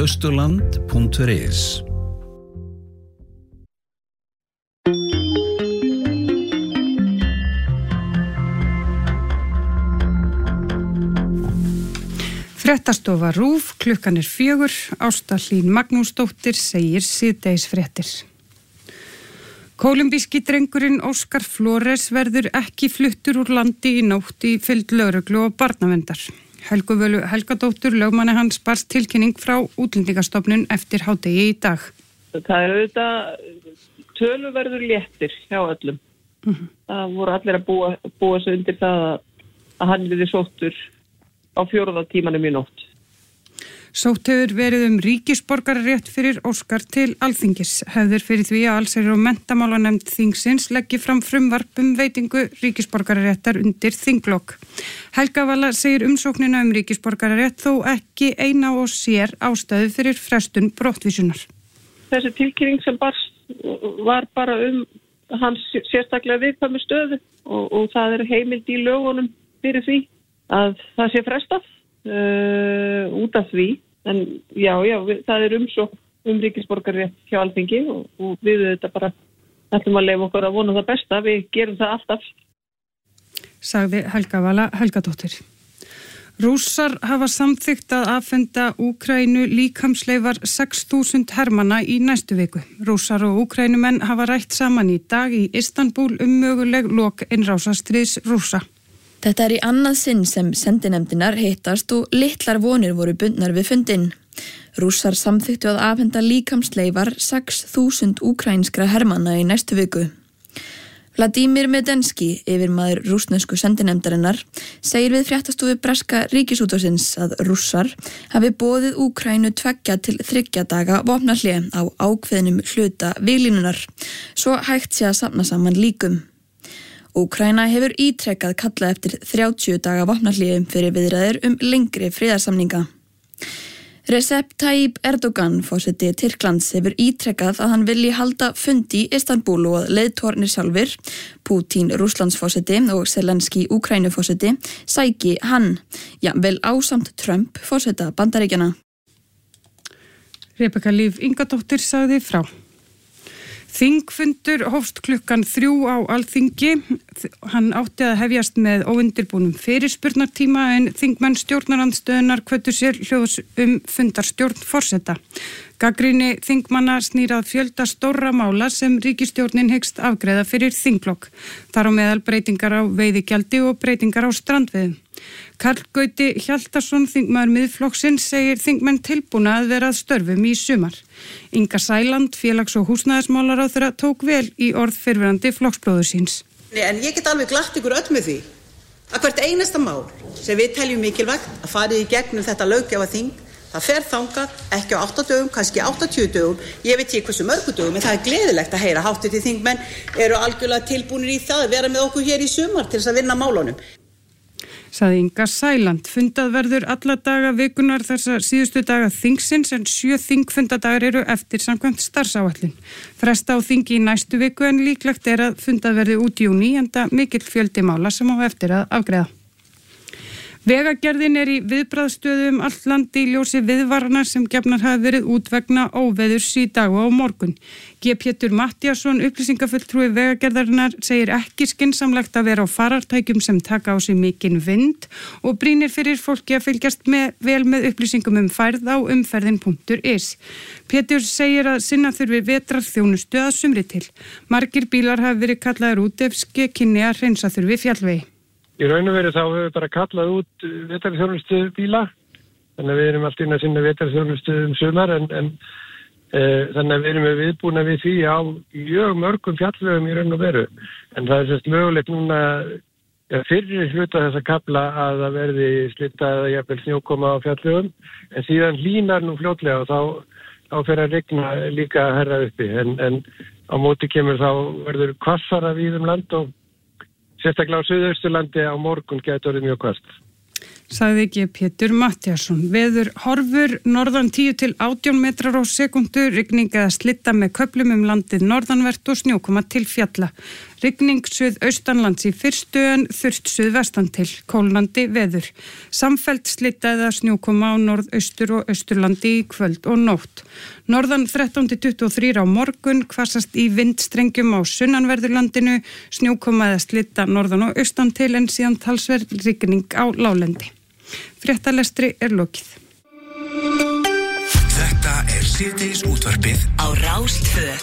Austurland.is. Fréttastofa RÚV, klukkan 4, Ásta Hlín Magnúsdóttir segir síðdegisfréttir. Kólumbíski drengurinn Óskar Flores verður ekki fluttur úr landi í nótt í fylgd lögreglu og barnaverndar. Helgu Völu Helgadóttur, lögmanni hans, barst tilkynning frá Útlendingastofnun eftir hádegi í dag. Það auðvitað töluverður léttir hjá öllum. Það voru allir að búa sig undir það að hann verði sóttur á 4. tímanum í nótt. Sótt hefur verið ríkisborgararétt fyrir Óskar til Alþingis. Hefður fyrir því að allsherjar- og menntamálanefnd þingsins leggi fram frumvarp veitingu ríkisborgararéttar undir þinglok. Helga Vala segir umsóknina ríkisborgararétt þó ekki eina og sér ástæðu fyrir frestun brottvísunar. Þessi tilkynning sem barst var bara hans sérstaklega viðkvæmu stöðu og það heimild í lögunum fyrir því að það sé frestað út af því. En já, það umsókn ríkisborgararétt hjá Alþingi og við þetta bara ætlum að leyfa okkur að vona það besta. Við gerum það alltaf. Sagði Helga Vala Helgadóttir. Rússar hafa samþykkt að afhenda Úkraínu líkamsleifar 6.000 hermanna í næstu viku. Rússar og Úkraínumenn hafa rætt saman í dag í Istanbúl möguleg lok innrásarstríðs Rússa. Þetta í annað sinn sem sendinefndinar hittast og litlar vonir voru bundnar við fundinn. Rússar samþyktu að afhenda líkamsleifar 6.000 úkrænskra hermanna í næstu viku. Vladimir Medenski, yfirmaður rússnesku sendinefndarinnar, segir við fréttastofu breska ríkisútvarpsins að Rússar hafi boðið Úkraínu 2 til 3 daga vopnahlé á ákveðnum hluta víglínunar, svo hægt sé að safna saman líkum. Úkraína hefur ítrekkað kallað eftir 30 daga vopnahlé fyrir viðræður lengri friðarsamninga. Recep Tayyip Erdogan, forseti Tyrklands, hefur ítrekkað að hann vilji halda fundi í Istanbúl og að leiðtogarnir sjálfir, Putin Rússlandsforseti og Zelenski Úkraínuforseti, sæki hann, jafnvel ásamt Trump, forseta Bandaríkjanna. Rebekka Líf Ingadóttir sagði frá. Þingfundur hófst klukkan 3 á Alþingi. Hann átti að hefjast með óundirbúnum fyrirspurnartíma en þingmenn stjórnarandstöðunar hvöttu sér hljóðs fundarstjórn forseta. Gagnrýni þingmanna snýr að fjölda stórra mála sem ríkisstjórnin hyggst afgreiða fyrir þingflokk. Þar á meðal breytingar á veiðigjaldi og breytingar á strandveiðum. Karl Gauti Hjaltason, þingmaður Miðflokksins, segir þingmenn tilbúna að vera að störfum í sumar. Inga Sæland, félags- og húsnæðismálaráðherra, tók vel í orð fyrrverandi flokksbróður síns. En ég get alveg glatt ykkur öll með því að hvert einasta mál sem við teljum mikilvægt að farið í gegnum þetta löggjafarþing, það fer þangað ekki á 8 dögum, kannski 80 dögum, ég veit ekki hversu mörgu dögum, en það gleðilegt að heyra háttvirtir þingmenn eru algjörlega tilbúnir í það að vera með okkur hér í sumar til þess að vinna málunum. Sagði Inga Sæland. Fundað verður alla daga vikunar þessa síðustu daga þingsins en 7 þingfundadagar eru eftir samkvæmt starfsáætlun. Fresta á þingi í næstu viku en líklegt að fundað verði út í júní enda mikill fjöldi mála sem á eftir að afgreiða. Vegagerðin í viðbragðsstöðu allt land í ljósi viðvarana sem gefnar hafa verið út vegna óveðurs í dag og á morgun. G. Pétur Matthíasson, upplýsingafulltrúi Vegagerðarinnar, segir ekki skynsamlegt að vera á farartækjum sem taka á sig mikinn vind og brýnir fyrir fólki að fylgjast vel með upplýsingum færð á umferðin.is. Pétur segir að sinna þurfi vetrarþjónustu að sumri til. Margir bílar hafa verið kallaðir út ef kynni að hreinsa þurfi fjallvegi. Í raun og veru þá hefur við bara kallað út vetrarþjónustu bíla, þannig að við erum alltaf inn að sinna vetrarþjónustu sumar en þannig að við erum viðbúna við því á mjög mörgum fjallvegum í raun og veru. En það sérst mögulegt núna fyrri hluta þessa kafla að það verði slita eða jafnvel snjókoma á fjallvegum, en síðan hlýnar nú fljótlega og þá fer að rigna líka herra uppi. En á móti kemur þá verður hvassara víð land og sérstaklega á Suðausturlandi á morgun gæti orðið mjög hvasst. Sagði ekki Pétur Matthíasson. Veður horfur norðan 10 til 18 metrar á sekundu, rigning eða slitta með köflum landið norðanvert og snjókoma til fjalla. Rigning suðaustanlands í fyrstu en þurrt suðvestan til, kólnandi veður. Samfellt slydda eða snjókoma á norðaustur og austurlandi í kvöld og nótt. Norðan 13-23 á morgun, hvassast í vindstrengjum á sunnanverðurlandinu, snjókoma eða slydda norðan og austan til en síðan talsverð rigning á láglendi. Fréttalestri lokið. Þetta síðdegis útvarpið á Rás 2.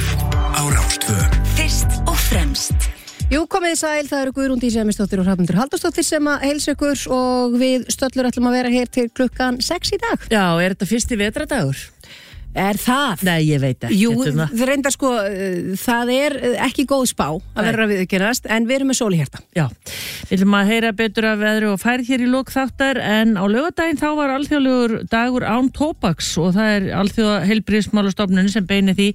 Á Rás 2. Fyrst og fremst. Jú, komið sæl, það eru Guðrún Dís Emisdóttir og Hrafnhildur Halldórsdóttir sem að heilsa ykkur og við stöllur ætlum að vera hér til klukkan 6 í dag. Já, þetta fyrsti vetradagur? Er það? Nei, ég veit ekki. Jú, það reyndar sko, það er ekki góð spá að vera viðurkennast, en við erum með sól í hjarta. Já, við ætlum að heyra betur af veðri og færð hér í lok þáttar, en á laugardaginn þá var alþjóðlegur dagur án tóbaks og það er alþjóða heilbrigðismálastofnunin sem beinir því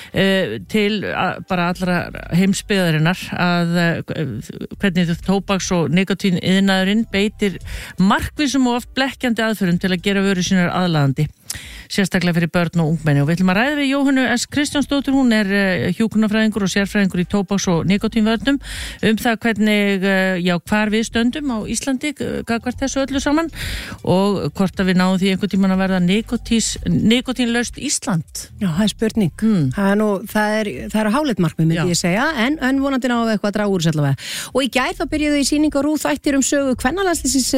til bara allra heimsbyggðarinnar að hvernig tóbaks og nikotín iðnaðurinn beitir markvissum og oft blekkjandi aðferðum til að gera vörur sínar aðlaðandi. Sérstaklega fyrir börn og ungmenni og við ætlum að ræða við Jóhönnu S. Kristjánsdóttur, hún er hjúkrunarfræðingur og sérfræðingur í tóbaks- og nikótínvörnum það hvernig, hvar við stöndum á Íslandi gagnvart þessu öllu saman og hvort að við náum því einhvern tímann að verða nikótínlaust Ísland. Já, það er spurning. Það er háleit markmið myndi ég segja, en vonandi náum við eitthvað að draga úr allavega. Og í gær þá byrjuðu í sýningu á RÚV þættir sögu kvennalandsliðsins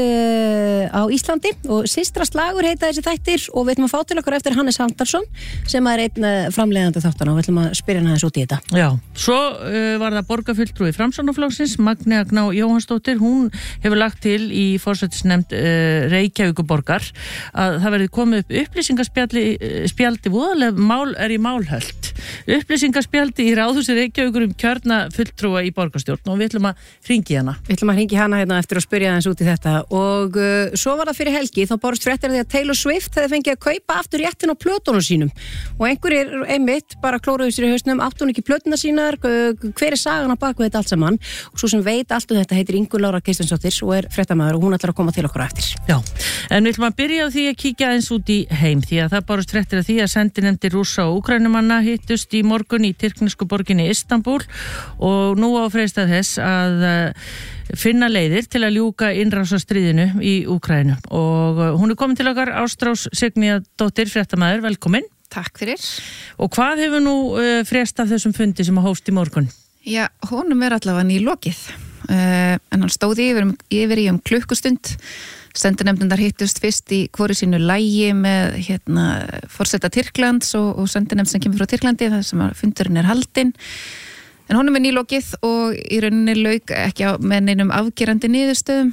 á Íslandi og Systra slagur heita þessi þættir og við ætlum að fá til okkur eftir Hannes Haldarsson sem er einn framleiðandi þáttana og við ætlum að spyrja hann aðeins út í þetta. Já, svo var það borgarfulltrúi Framsóknarflokksins, Magnea Gná Jóhannsdóttir, hún hefur lagt til í forsætisnefnd Reykjavíkurborgar að það verði komið upp upplýsingaspjaldi voðalega mál er í málhöld. Upplýsingaspjaldi í Ráðhúsi Reykjavíkur kjörna fulltrúa í borgarstjórn og við ætlum að hringi hana. Við ætlum að hringi hana hérna eftir að spyrja aðeins út í þetta og svo var það fyrir helgi, þá bárust fréttir því að Taylor Swift hefði fengið að kaupa aftur réttin á plötunum sínum og einhverjir einmitt bara klóruðu sér í hausnum, átti hún ekki plötuna sínar, hver er sagan á baku þetta allt saman og svo sem veit allt þetta heitir Ingunn Lára Kristjánsdóttir og er fréttamaður og hún ætlar að koma til okkur á eftir. Já, en við ætlum að byrja á því að kíkja aðeins út í heim því að það bárust fréttir af því að sendinefndir Rússa og Úkraínumanna hittust í morgun í tyrknesku borginni Istanbul og nú á freistað þess að finna leiðir til að ljúka innrásarstríðinu í Úkraínu og hún er komin til okkar Ástrós Signíadóttir, fréttamaður, velkomin. Takk fyrir. Og hvað hefur nú frést af þessum fundi sem að hófst í morgun? Já, honum er allavega nýlokið en hann stóði yfir í klukkustund. Sendinefndar hittust fyrst í hvoru sínu lagi með forseta Tyrklands og sendinefnd sem kemur frá Tyrklandi þar sem fundurinn er haldinn. En honum er nýlokið og í rauninni lauk ekki með neinum afgerandi niðurstöðum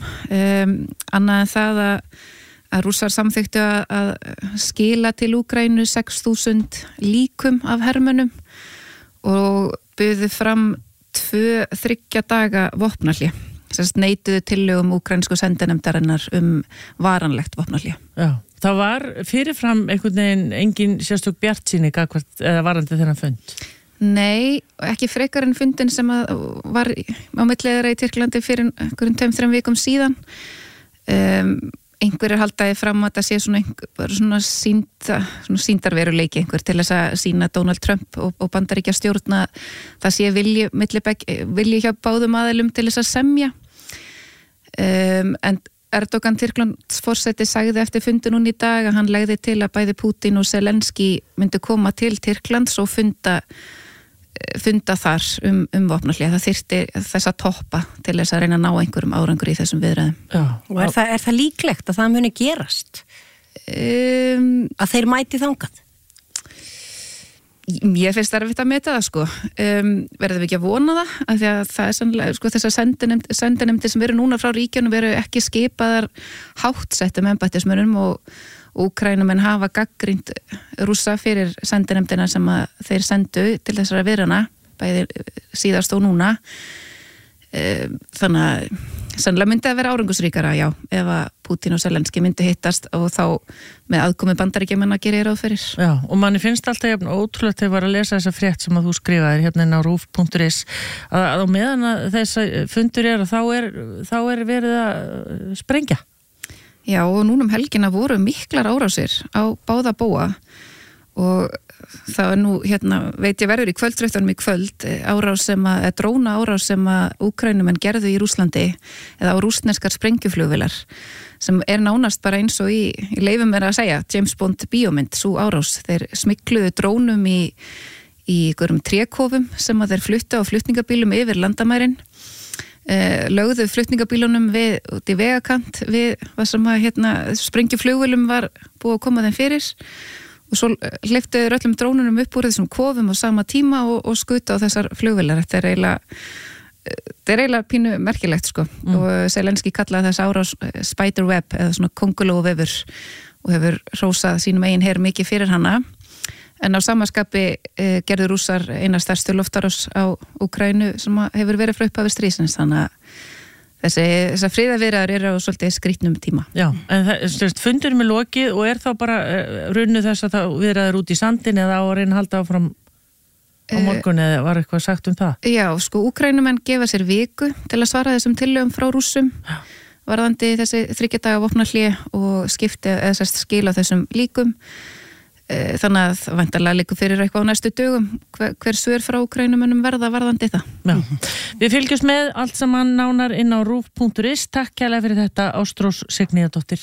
annað en það að Rússar samþyktu að skila til Úkraínu 6.000 líkum af hermönnum og buðu fram 2-3 daga vopnahlé. Neituðu tillögum úkraínsku sendinefndarinnar varanlegt vopnahlé. Já, það var fyrirfram einhvern veginn engin sérstök bjartsýni eða varandi þennan fund? Nei, ekki frekar en fundin sem var á milli þeirra í Tyrklandi fyrir einhverjum 2-3 vikum síðan. Einhverjir haldaði fram að það sé svona sýndarveruleiki einhver til þess að sýna Donald Trump og Bandaríkja stjórna það sé vilji hjá báðum aðilum til þess að semja. En Erdogan Tyrklands forseti sagði eftir fundin núna í dag að hann legði til að bæði Putin og Zelenski myndi koma til Tyrklands og funda þar vopnahlé. Það þyrfti þess að toppa til þess að reyna að ná einhverjum árangur í þessum viðræðum. Já. Og er það líklegt að það muni gerast? Að þeir mæti þangað? Ég finnst erfitt að meta það sko. Verðum við ekki að vona það? Af því að það er sannlega, sko, þessar sendinefndir sem eru núna frá ríkjunum veru ekki skipaðar háttsettum embættismönnum og Úkraínumenn hafa gagnrýnt Rússa fyrir sendinefndina sem að þeir sendu til þessara viðræðna, bæði síðast og núna. Þannig að sannlega myndi að vera árangusríkara, já, ef að Putin og Zelenski myndi hittast og þá með aðkomi Bandaríkjamanna gerir ráð fyrir. Já, og manni finnst alltaf jafn ótrúlegt þegar var að lesa þessa frétt sem að þú skrifaðir hérna inn á ruf.is að á meðan að þessa fundur er þá er verið að sprengja. Já, og núna helgina voru miklar árásir á báða bóa og það nú, veit ég verður í kvöldfréttunum í kvöld, dróna árás sem að Úkraínumenn gerðu í Rússlandi eða á rússneskar sprengjuflugvélar sem nánast bara eins og í leifum að segja, James Bond bíómynd, sú árás. Þeir smikluðu drónum í einhverjum trékofum sem að þeir flutta á flutningabílum yfir landamærin, lögðu flutningabílunum út í vegakant við hvað sem að sprengjuflugvélum var búið að koma þeim fyrir og svo hleyptu þeir öllum drónunum upp úr þessum kofum á sama tíma og skutu á þessar flugvélar. Þetta er eiginlega pínu merkilegt sko. Og Zelenski kallaði þess árás spiderweb eða svona kóngulóvefur og hefur hrósað sínum eigin her mikið fyrir hana. En á samaskapi gerðu Rússar eina stærstu loftárás á Úkraínu sem hefur verið frá upphafi stríðsins, þannig að þessar friðarviðræður eru á svolítið skrýtnum tíma. Já, en fundurum er lokið og þá bara runnu þess að það viðræður út í sandin eða á að reyna að halda áfram á morgun eða var eitthvað sagt það? Já, sko, Úkraínumenn gefa sér viku til að svara þessum tillögum frá Rússum varðandi þessi 3 daga vopnahlé og skila þessum líkum. Þannig að væntanlega liggur fyrir eitthvað á næstu dögum hver svör frá Úkrænumönnum varðandi það. Já. Við fylgjumst með allt saman nánar inn á rúv.is. Takk kærlega fyrir þetta, Ástrós Signíðardóttir.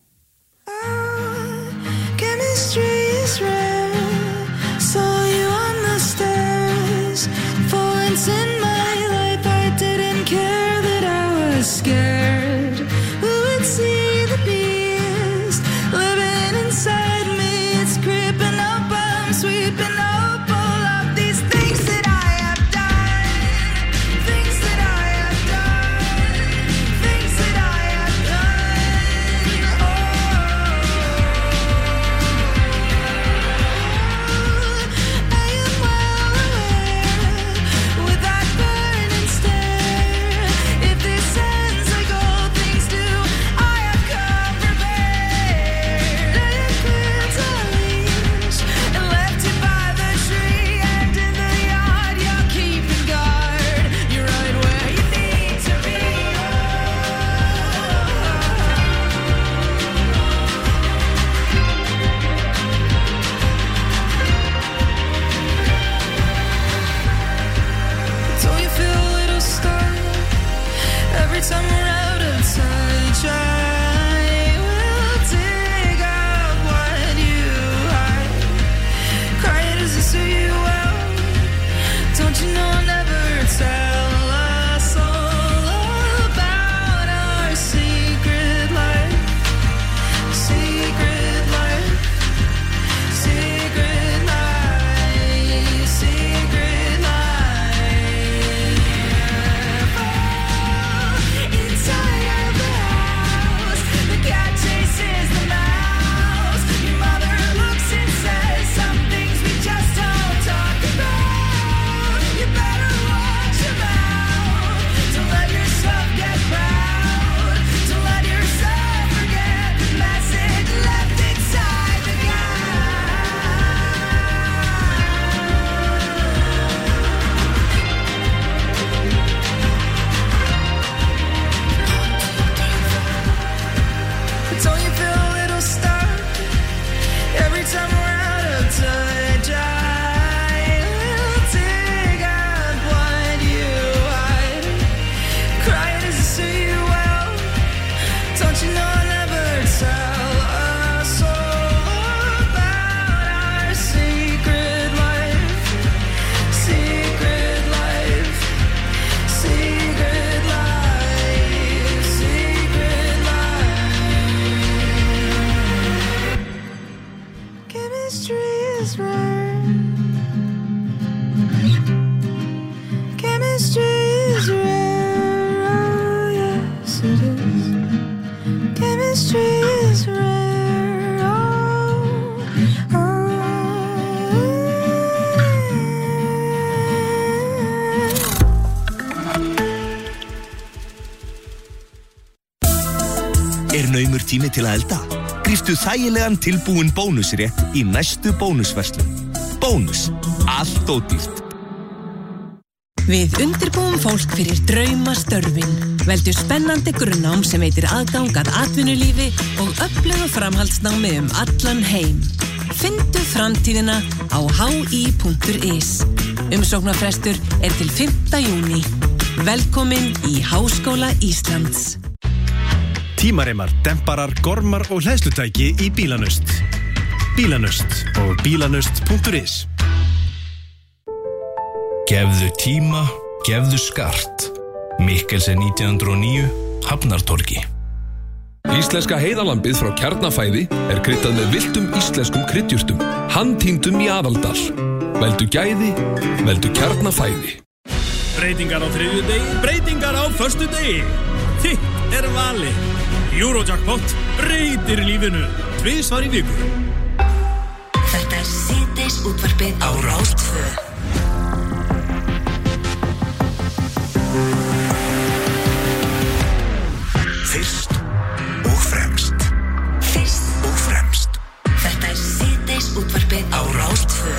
Naumur tími til að elda? Gríftu þægilegan tilbúin bónusrétt í næstu bónusverslun. Bónus. Allt ódýrt. Við undirbúum fólk fyrir draumastörfin. Veldu spennandi grunnnám sem veitir aðgang að atvinnulífi og öflugu framhaldsnámi allan heim. Fyndu framtíðina á hi.is. Umsóknarfrestur til 5. júní. Velkomin í Háskóla Íslands. Tímareimar, demparar, gormar og hleðslutæki í Bílanust. Bílanust og bílanust.is. Gefðu tíma, gefðu skart. Mikkelsen 1909, Hafnartorgi. Íslenska heiðalambið frá Kjarnafæði kryddað með villtum íslenskum kryddjurtum, handtýndum í Aðaldal. Veldu gæði, veldu Kjarnafæði. Breytingar á þriðjudegi, breytingar á föstudegi. Þitt valið. Eurojackpot breytir lífinu. 2 svar í viku. Þetta síðdeis útvarpið á Rás 2. Fyrst og fremst. Fyrst og fremst. Þetta síðdeis útvarpið á Rás 2.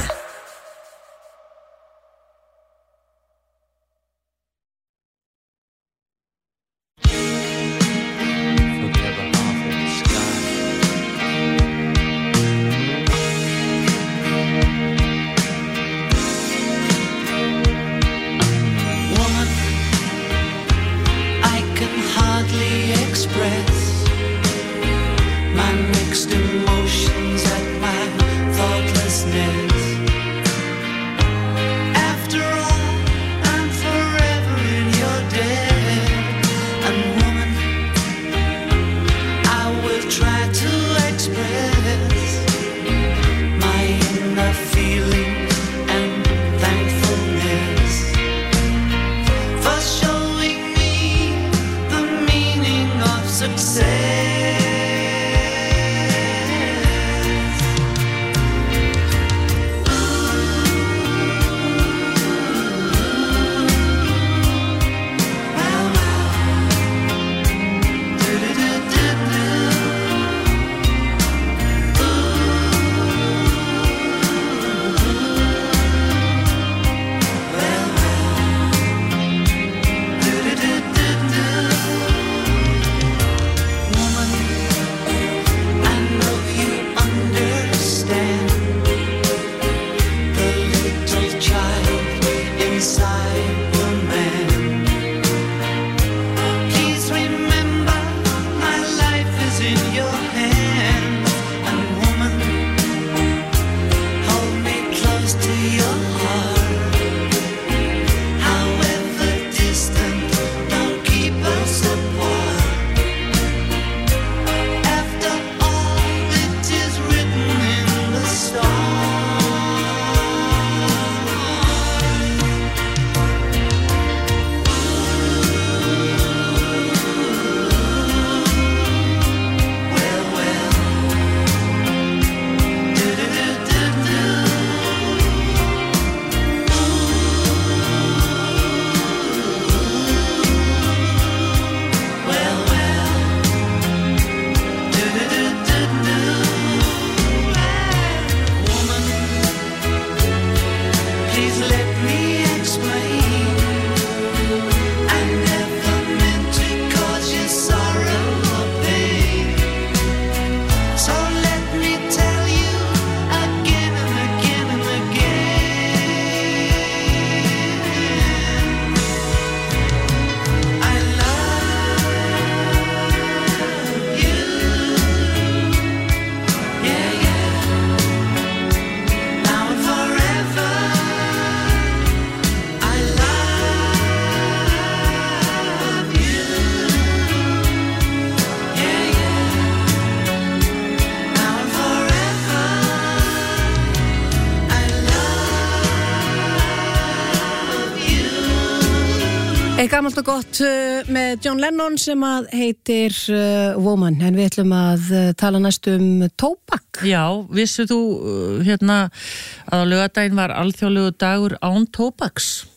Gamalt og gott með John Lennon sem að heitir Woman, en við ætlum að tala næst tóbak. Já, vissu þú að á laugardaginn var alþjóðlegur dagur án tóbaks?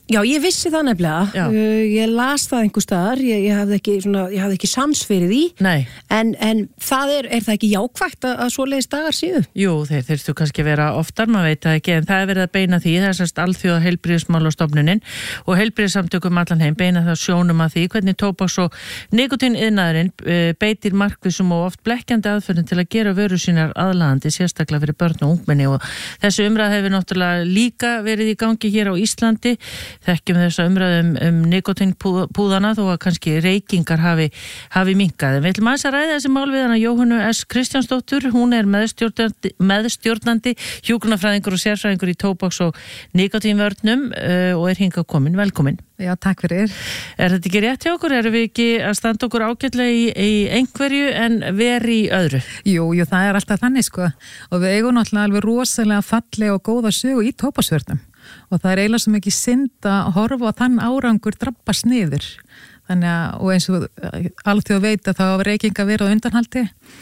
Já, ég vissi það nefnilega. Ég las það einhver staðar, ég hafði ekki sans fyrir því. Nei. En það er það ekki jákvætt að svoleiðis dagar síðu? Jú, þeir þurftu kannski að vera oftar, maður veit það ekki, en það er verið að beina því, það er sérst alþjóða heilbrigðismálastofnunin og heilbrigðissamtökum allan heim beina það sjónum að því hvernig tóbaks- og nikótíniðnaðurinn beitir markvissum og oft blekkjandi aðferðum til að gera vörur sínar aðlaðandi, sérstaklega fyrir börn og ungmenni og þessu umræð hefur náttúrulega líka verið í gangi hér á Íslandi. Þekkjum þessa umræðum nikótínpúðana þó að kannski reykingar hafi minnkað. Við ætlum aðeins að ræða þessi mál við hana Jóhönnu S. Kristjánsdóttur. Hún er meðstjórnandi hjúkrunarfræðingur og sérfræðingur í tóbaks- og nikótínvörnum og er hingað komin. Velkomin. Já, takk fyrir. Er þetta ekki rétt hjá okkur? Erum við ekki að standa okkur ágætlega í einhverju en veri í öðru? Jú, það er alltaf þannig sko og við eigum náttúrulega alveg rosalega fallega og góða sögu í tóbaksvörnum og það er eiginlega sem ekki synd að horfa á þann árangur drabbast niður. Þannig að, og eins og alþjóð veit að þá var reykinga verið á undanhaldi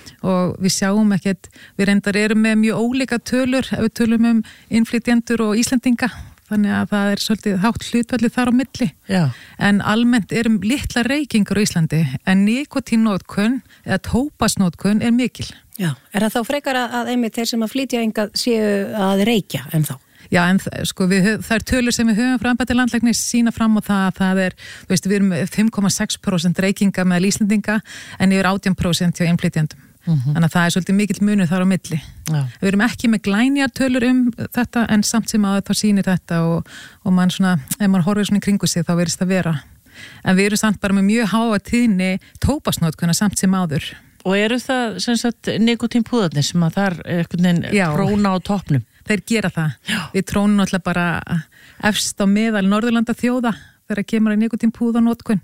og við sjáum ekkert, við reyndar erum með mjög ólíka tölur ef við tölum innflytjendur og Íslendinga. Þannig að það er svolítið hátt hlutfallið þar á milli. Já. En almennt erum litla reykingar á Íslandi en nikótínnótkun eða tóbaksnótkun er mikil. Já, er það þá frekar að einmitt þeir sem að flytja hingað séu að reykja en þá? Já, en sko það er tölur sem við höfum frá embætti landlæknis sína fram á það er, við erum með 5,6% reykinga með Íslendinga en yfir 18% hjá innflytjendum. Þannig að það er svolítið mikill munur þar á milli. Já. Við erum ekki með glænjar tölur þetta en samt sem að það sýnir þetta og mann svona, ef mann horfir svona í kringu sig þá verðist það vera. En við erum samt bara með mjög háa tíðni tóbaksnótkuna samt sem áður. Og eru það sem sagt nikótínpúðarnir sem að þar einhvern veginn tróna á toppnum? Þeir gera það. Já. Við trónum náttúrulega bara efst á meðal Norðurlanda þjóða þegar kemur að nikótínpúðanótkun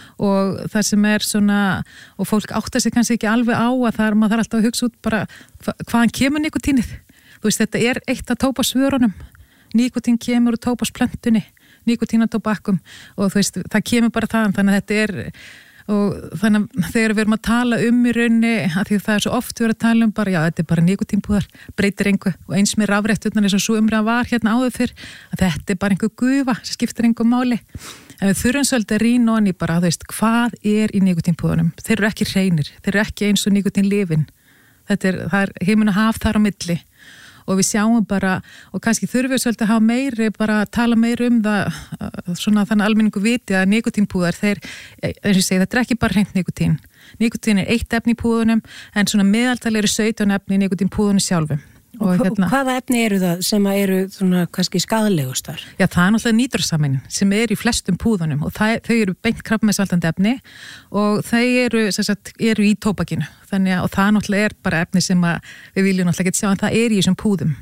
og það sem er svona, og fólk áttar sig kannski ekki alveg á að það er maður þarf alltaf að hugsa út bara hvaðan kemur nikótínið. Þú veist, þetta er eitt af tóbaksvörunum. Nikótín kemur úr tóbaksplöntunni, nikótínatóbakkum og þú veist, það kemur bara þaðan, þannig að þetta er og þannig að þegar við erum að tala í raunni, að því það er svo oft við erum að tala bara, já, þetta er bara nikótínpúðar, breytir einhver og eins með rafrætturnar eins og svo umræða var hérna áður fyrr, að þetta er bara einhver gufa sem skiptir einhver máli. En við þurfum svolítið að rýna onni bara, þú veist, hvað er í nikótínpúðunum? Þeir eru ekki hreinir, þeir eru ekki eins og nikótínlyfin. Það er himinn og haf þar á milli. Og við sjáum bara, og kannski þurfum við svolítið að hafa meiri, bara að tala meiri það, svona þannig almenningu viti að nikótínpúðar, þeir, eins og ég segi, þetta er ekki bara hreint nikótín. Nikótín er 1 efni í púðunum, en svona meðaltal eru 17 efni í nikótínpúðunum sjálfum. Og hvaða efni eru það sem eru svona kannski skaðlegustar? Já, það er náttúrulega nítrosamin sem er í flestum púðunum og þau eru beint krabbameinsvaldandi efni og þau eru í tóbakinu. Þannig að það náttúrulega er bara efni sem við viljum náttúrulega ekki sjá en það er í þessum púðum.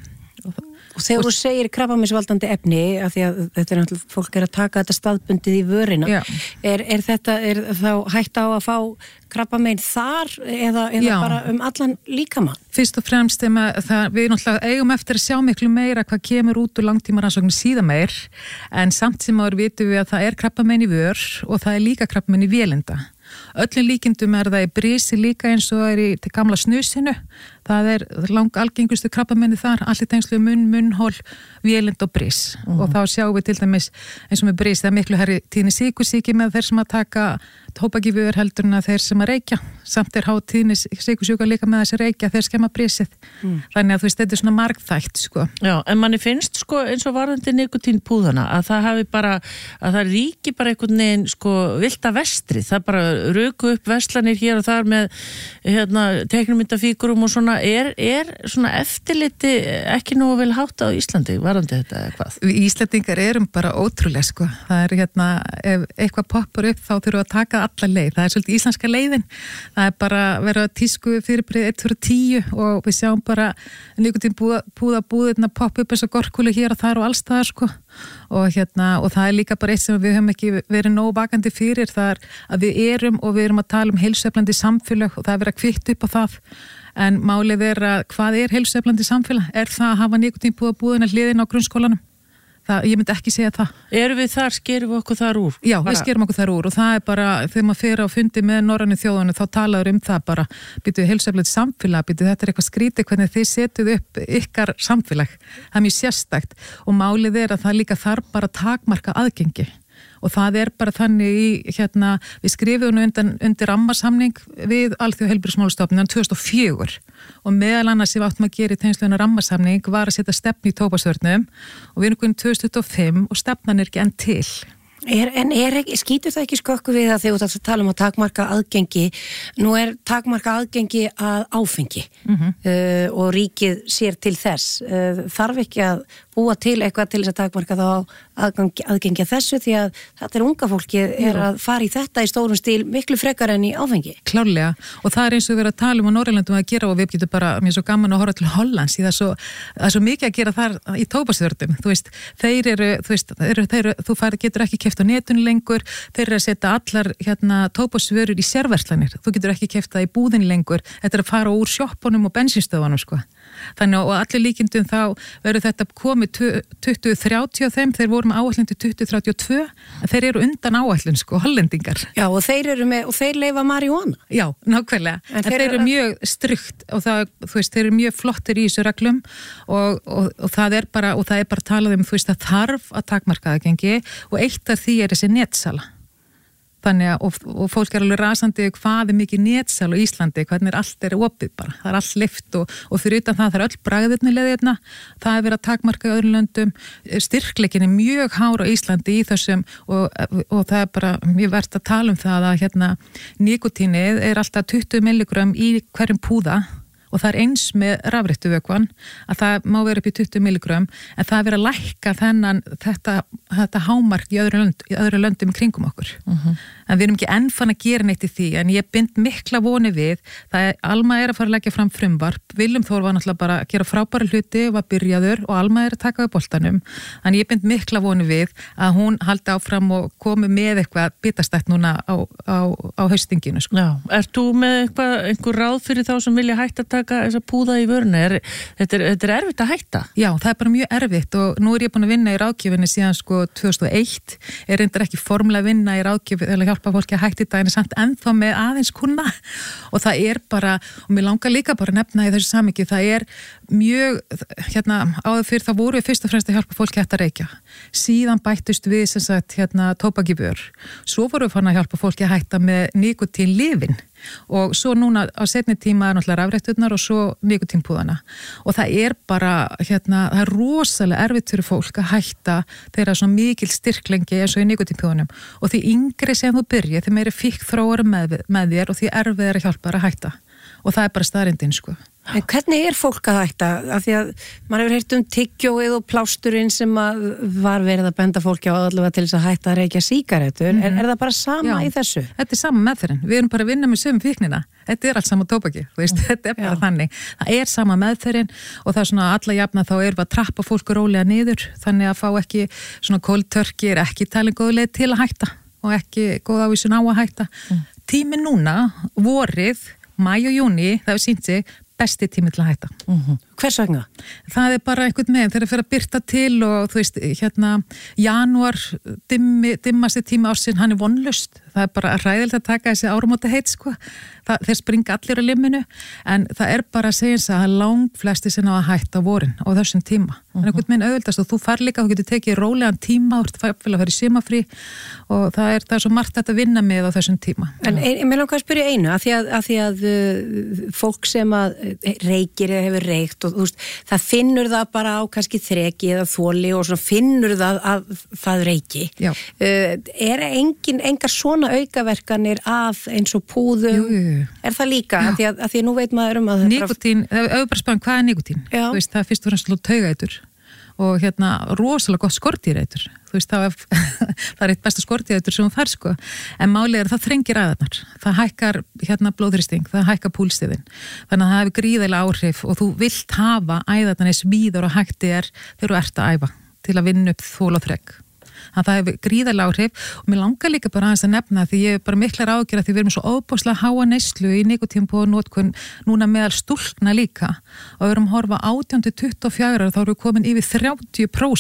Og þegar þú segir krabbameinsvaldandi efni, af því að þetta er náttúrulega, fólk er að taka þetta staðbundið í vörina, er þá hægt á að fá krabbamein þar eða bara allan líkamann? Fyrst og fremst við náttúrulega eigum eftir að sjá miklu meira hvað kemur út úr langtímarannsóknum síðan meir, en samt sem áður vitum við að það er krabbamein í vör og það er líka krabbamein í vélinda. Öllum líkindum er það í brisi líka eins og það er í gamla snusinu. Það er algengustu krabbamenni þar, allir tengslu munnhol, vélind og bris. Og þá sjáum við til dæmis eins og með bris, það er miklu herri tíðni sykursýki með þeir sem að taka tóbakivör heldur en að þeir sem að reykja. Samt er hátt tíðni sykursjúka líka með þessi reykja þeir skemma brisið. Þannig að þú veist, þetta er svona margþætt, sko. Já, en manni finnst, sko, eins og varðandi nikótínpúðana, að það hafi bara, að það ríki bara einhvern veginn, sko, vilda vestri. Það bara ruku upp verslanir hér og þar með, teiknumyndafíkurum og svona, er svona eftirliti ekki nógu vel hátt á Íslandi varðandi þetta eða hvað? Við Íslandingar erum bara ótrúlega, sko. Það er ef eitthvað poppar upp þá þurfum við að taka alla leið. Það er svolítið íslenska leiðin. Það er bara verið að tísku fyrirbrigði 1-10 og við sjáum bara nikótínpúðabúðirna poppa upp eins og gorkúlu hér og þar og alls þar, sko. Og það er líka bara eitt sem við höfum ekki verið nógu vakandi fyrir, það er að við erum að tala um heilsueflandi samfélag og það er verið að kvitta upp á það. En málið er að hvað er heilsueflandi samfélag? Er það að hafa nikótínpúðabúðina hliðin á grunnskólanum? ég myndi ekki segja það. Erum við þar, skerum við okkur þar úr? Já, við skerum okkur þar úr og það bara, þegar maður fer á fundi með norrænu þjóðunum, þá talaður það bara, býtu heilsueflegt samfélag, býtu þetta eitthvað skrítið hvernig þið setuð upp ykkar samfélag. Það mjög sérstakt og málið að það líka þarf bara takmarka aðgengi. Og það bara þannig við skrifum undir rammasamning við Alþjóðaheilbrigðismálastofnunin 2004 og meðal annars sem áttum að gera í tengslum rammasamning var að setja stefnu í tóbaksvörnum og við erum 2025 og stefnan ekki enn til. Skýtur það ekki skökku við að þegar þú tala að takmarka aðgengi, nú takmarka aðgengi að áfengi og ríkið sér til þess. Þarf ekki að búa til eitthvað til þess að takmarka þá aðgengi að þessu því að þetta unga fólki að fara í þetta í stórum stíl miklu frekar enn í áfengi. Klárlega og það eins og við erum að tala á Norðurlöndum að gera og við getum bara, mér svo gaman að horfa til Hollands því það er svo mikið að gera þar í tóbaksvörnum, þú getur ekki keypt á netinu lengur, þeir að setja allar tóbaksvörur í sérverslanir, þú getur ekki keypt það í búðin lengur, þetta að fara úr sjoppunum og bensínstöðunum sko. Þannig og allir líkindum þá verður þetta komið 2030 á þeim, þeir voru með áætlun til 2032 en þeir eru undan áætlun sko, hollendingar. Já og þeir eru með, og þeir leyfa marihuana. Já, nákvæmlega, en þeir eru mjög strikt og það, þeir eru mjög flottir í þessu reglum og það bara talað það þarf að takmarka aðgengi og eitt af því þessi netsala. Þannig að, og fólk alveg rasandi hvað mikið netsal á Íslandi, hvernig allt opið bara, það allt lyft og fyrir utan það er öll bragðirnilegðirna, það verið að takmarka í öðrum löndum, styrkleikin mjög hár á Íslandi í þessum og það bara, mjög verðt að tala það að nikotínið alltaf 20 milligram í hverjum púða og það eins með rafrettuvökvan að það má vera upp í 20 milligram en það verið að lækka þetta hámark í öðru löndum kringum okkur. En við erum ekki enn fann að gera neitt í því en ég bind mikla voni við Alma að fara að leggja fram frumvarp Willum Þór var náttúrulega bara að gera frábæra hluti var byrjaður og Alma að taka við boltanum en ég bind mikla voni við að hún haldi áfram og komi með eitthvað bitastætt núna á haustinginu sko. Já, ert þú með einhver ráð fyrir þá sem vilja hætta að taka þessa púða í vörunni? Þetta er erfitt að hætta? Já, það bara mjög erfitt og nú ég búin að vinna í ráðgjöfinni síðan sko 2001 reyndar ekki formulega vinna í ráðgjöf eða hjálpa fólki að hætta í daginn samt ennþá með aðeins kunna og það bara, og mér langar líka bara að nefna í þessu samhengi, það mjög, áður fyrir það voru við fyrst og fremst að hjálpa fólki að reykja. Síðan bættust við sem sagt tóbakivör. Svo voru við fann að hjálpa fólki að hætta með nikotínlyfin og svo núna á seinni tíma náttúrulega rafretturnar og svo nikotínpúðana og það bara, það rosalega erfitt fyrir fólk að hætta þeirra svona mikil styrklengi eins og í nikotínpúðunum og því yngri sem þú byrja, því meiri fíkþróar með þér og því erfiðar að hjálpa þér að hætta og það bara staðreyndin sko. En hvernig fólk að hætta? Af því að maður hefur heyrt tyggjóið og plásturinn sem var verið að benda fólki á allavega til þess að hætta að reykja sígarettur. En það bara sama í þessu? Þetta sama meðferðin. Við erum bara að vinna með sömu fíknina. Þetta allt sama tóbaki. Þetta bara þannig. Það sama meðferðin og það svona alla jafna þá við að trappa fólk rólega niður. Þannig að fá ekki svona cold turkey ekki talin góð leið til að hætta og ekki góð ávísun á að hætta. Tíminn núna, vorið, maí og júní, það hefur sýnt sig besti tími til að hætta. Hvers vegna? Það bara einhvern veginn þegar það fyrir að byrta til og þú veist, janúar dimmasti tími ársinn, hann vonlaust. Það bara ræðilegt að taka þessi áramóta heit sko. Þeir springa allir á limminu en það bara að segja að langflesti sem á að hætta á vorin á þessum tíma. Það einhvern veginn auðvitað og þú far líka, þú getur tekið rólegan tíma og þú ert að fara í sumafrí og það er svo margt að vinna með á þessum tíma. En mér langar að spyrja einu af því að fólk sem að reykir eða hefur reykt og þú veist, það finnur það bara á kannski þreki eða þoli og svona finnur það að það reyki. Engar svona aukaverkanir af eins og púðum? Jú. Er það líka? Af því að nú veit maður að nikotín, það er bara spæðan hvað er nikotín? Þú veist, það er fyrst og fremst taugætur og rosalega gott skordýrætur. Þú veist, það er eitt besta skordýrætur sem hún fær sko. En málið það þrengir aðarnar. Það hækkar blóðþrýsting, það hækkar púlstiðin. Þannig að það hefur gríðilega áhrif og þú vilt hafa æðarnar eins víður og hætti þegar þú ert að æfa til að vinna upp þol og þrekk. Þannig að það hefur gríðarlega áhrif og mér langar líka bara aðeins að nefna því ég bara miklar ágjör því við erum svo óbúslega háa neyslu í nikotínpúðanotkun núna meðal stúlkna líka og við erum að horfa 18-24 þá erum við komin yfir 30%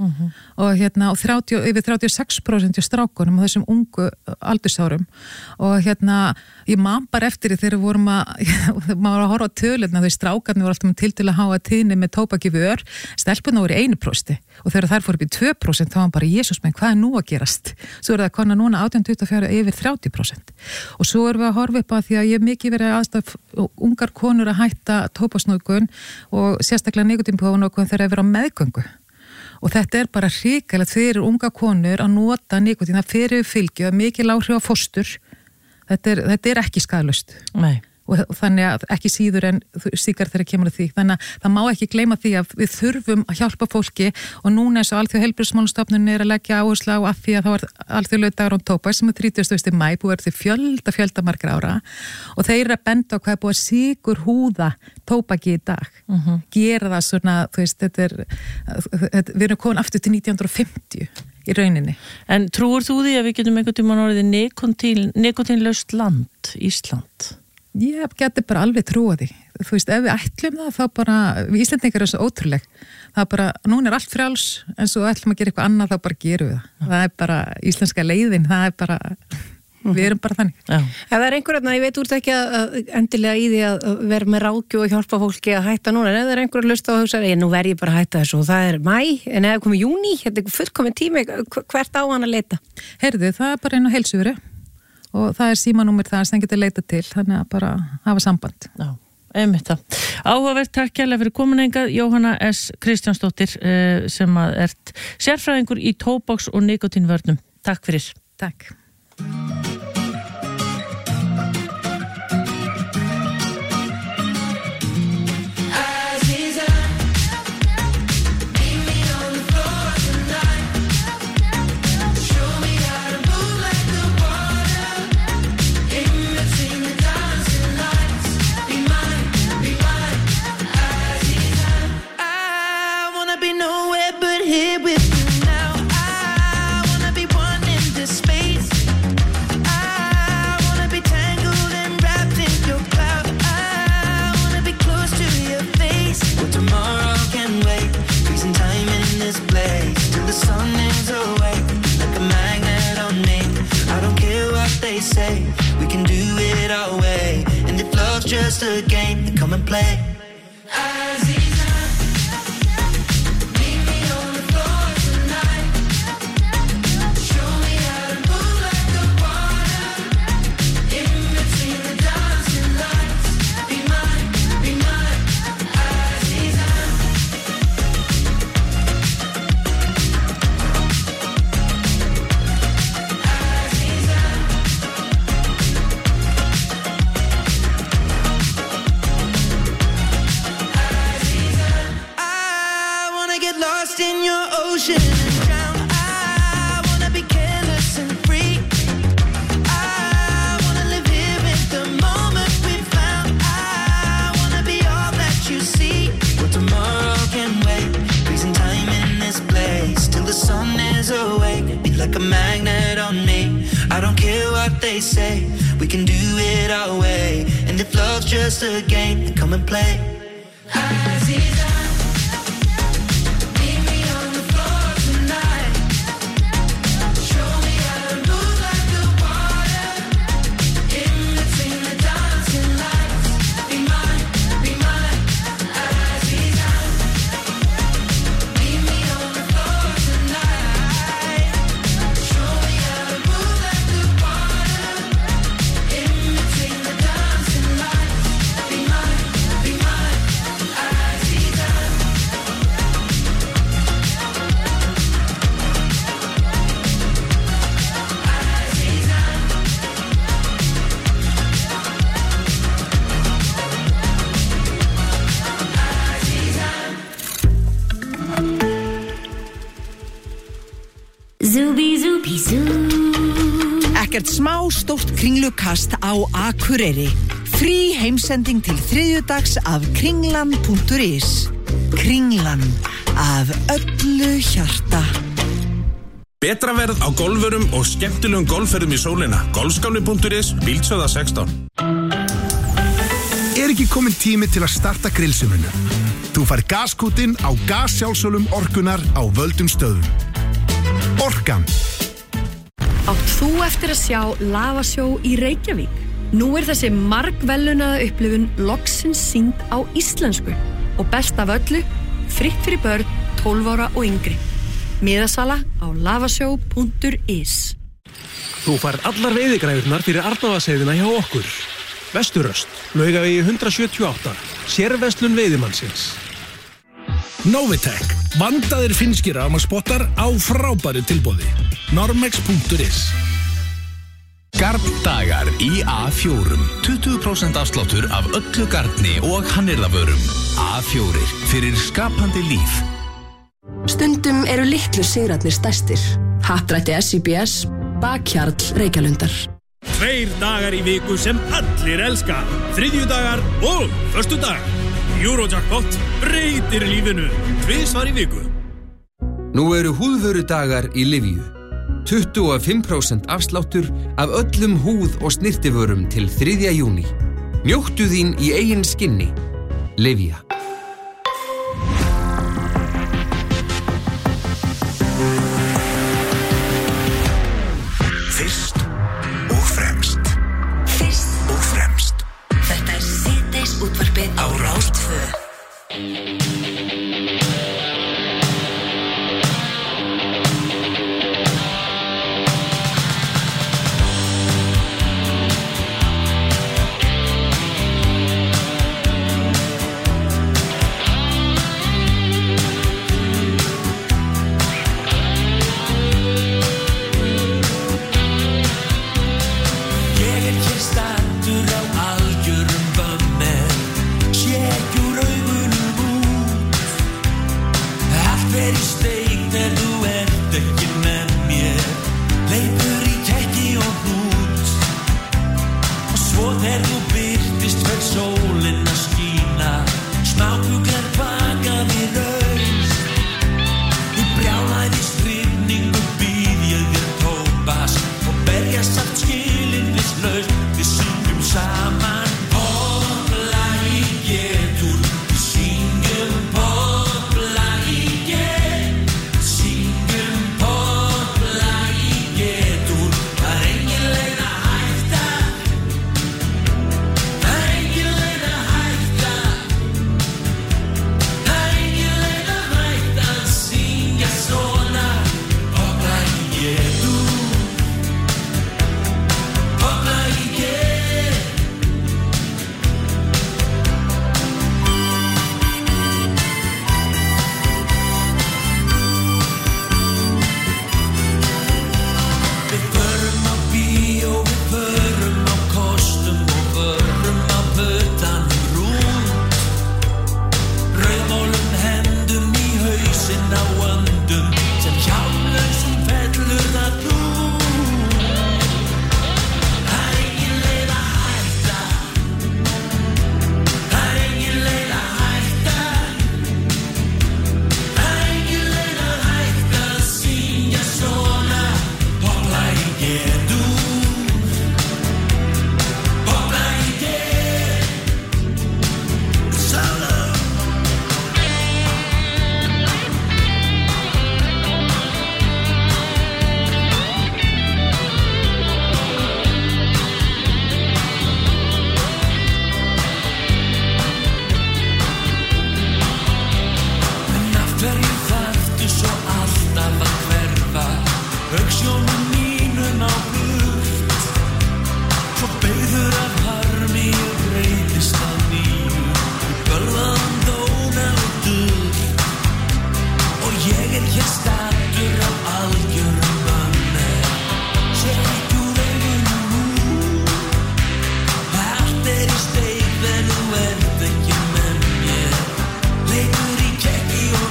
og yfir 36% í strákunum á þessum ungu aldursárum og ég man bara eftir því þegar vorum maður var að horfa á tölurna, þau strákarnir voru alltaf til að háa tíðni með tóbak í vör, stelpurnar voru 1% og þegar þær fóru upp í 2% þá var bara Jesús menn, hvað nú að gerast? Svo það konar núna 18-24 yfir 30% og svo erum við að horfa upp á því að ég mikið verið aðstaf ungar konur að hætta tóbaksnotkun og sérstaklega nikótínpúðanotkun þegar það verið á meðgöngu. Og þetta bara hrikalegt fyrir unga konur að nota nikotín, það fyrir fylgju, mikil áhrif á fóstur. Þetta ekki skaðlaust. Nei. Og þannig að ekki síður en síkar þegar kemur að því. Þannig að það má ekki gleyma því að við þurfum að hjálpa fólki og núna eins og Alþjóðaheilbrigðismálastofnunin að leggja áherslu á að því að það var alþjóðlegur dagur án tóbaks sem 31. maí búið að vera fjölda margra ára og þeir að benda á hvað búið að síkur húða tóbaki í dag. Gera það svona, þú veist, við erum komin aftur til 1950 í rauninni. En trúir þú því að við getum einhvern tímann orðið nikótínlaust land, Ísland? Ég geti bara alveg trúa því. Þú veist, ef við ætlum það, þá bara, við Íslendingar svo ótrúleg. Það bara, núna allt frjáls, en svo ætlum að gera eitthvað annað, þá bara gerum við það. Það bara íslenska leiðin, það bara, við erum bara þannig. Já. Ef það einhverjum, ég veit úr þetta ekki að endilega í því að vera með ráðgjöf og hjálpa fólki að hætta núna, en ef það einhverjum lust á að hugsa, nú verð ég bara að hætta þessu og það maí, en ef það komið júní, þetta fullkomin tími, hvert á hann að leita? Heyrðu, það bara inn á Heilsuveri. Og það símanúmer það sem getur leita til, þannig að bara hafa samband. Já, einmitt það. Áhugavert, takk kærlega fyrir komin hingað, Jóhanna S. Kristjánsdóttir, sem ert sérfræðingur í tóbaks- og nikótínvörnum. Takk fyrir. Takk. We can do it our way, and if love's just a game, then come and play. Say we can do it our way, and if love's just a game, then come and play. Ekkert smá stórt kringlukast á Akureyri. Frí heimsending til þriðjudags af kringlan.is. Kringlan af öllu hjarta. Betra verð á golfurum og skemmtilegum golfferðum í sólina. Golfskáli.is, Bíldsöða 16. ekki kominn tími til að starta grillsumrinu? Þú fær gaskútinn á gassjálfsölum orkunar á völdum stöðum. Orkan. Átt þú eftir að sjá lavasjó í Reykjavík? Nú þessi margvellunaða upplifun loksins sýnd á íslensku og best af öllu, fritt fyrir börn 12 ára og yngri. Miðasala á lavasjó.is. Þú færð allar veiðigræðurnar fyrir Arnarvatnsheiðina hjá okkur. Vesturöst, Laugavegi 178, sérverslun veiðimannsins. Novitec, vandaðir finnskir rafmagnsspottar á frábæru tilboði. Normex.is. Garndagar í A4. 20% afsláttur af öllu garni og hannyrðavörum. A4 fyrir skapandi líf. Stundum eru litlu sigrarnir stærstir. Happdrætti SIBS, bakhjarl Reykjalundar. 2 dagar í viku sem allir elska. Þriðjudagar og föstudag. Eurojackpot breytir lífinu. 2 í viku. Nú eru húðvörudagar í Livju. 25% afsláttur af öllum húð- og snirtivörum til 3. júní. Njóttu þín í eigin skinni. Livja. Fyrst og fremst. Fyrst og fremst. Þetta síðdeis útvarpið á Rás 2.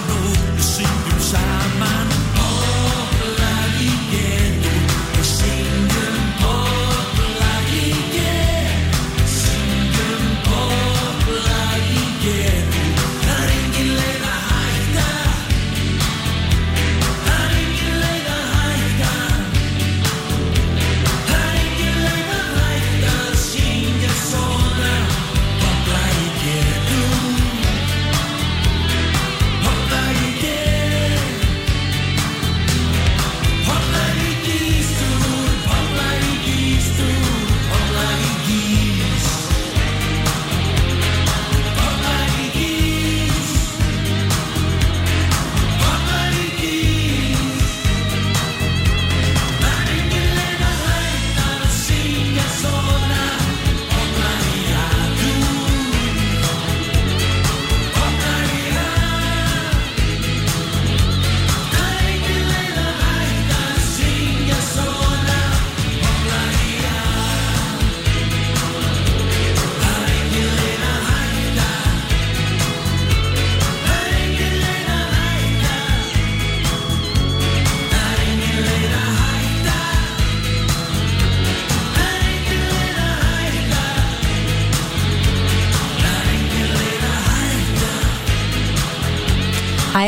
Sing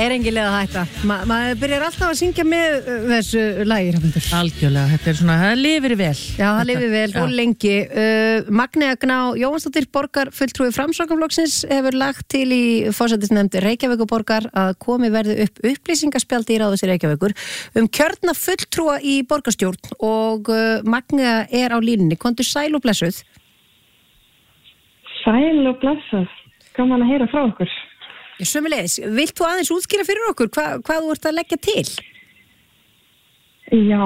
er engin leið að hætta. Maður byrjar alltaf að syngja með þessu lagi, Hrafnhildur. Algjörlega, þetta er svona, það lifir vel. Já, það lifir vel og lengi. Magnea Gná Jóhannsdóttir, borgarfulltrúi Framsóknarflokksins, hefur lagt til í forsætisnefnd Reykjavíkurborgar að komi verði upp upplýsingaspjaldi í Ráðhúsi Reykjavíkur kjörna fulltrúa í borgarstjórn og Magnea er á línunni. Komdu sæl og blessuð. Sæl og blessuð. Gaman að heyra frá okkur. Sömuleiðis, vilt þú aðeins útskýra fyrir okkur hvað þú ert að leggja til? Já,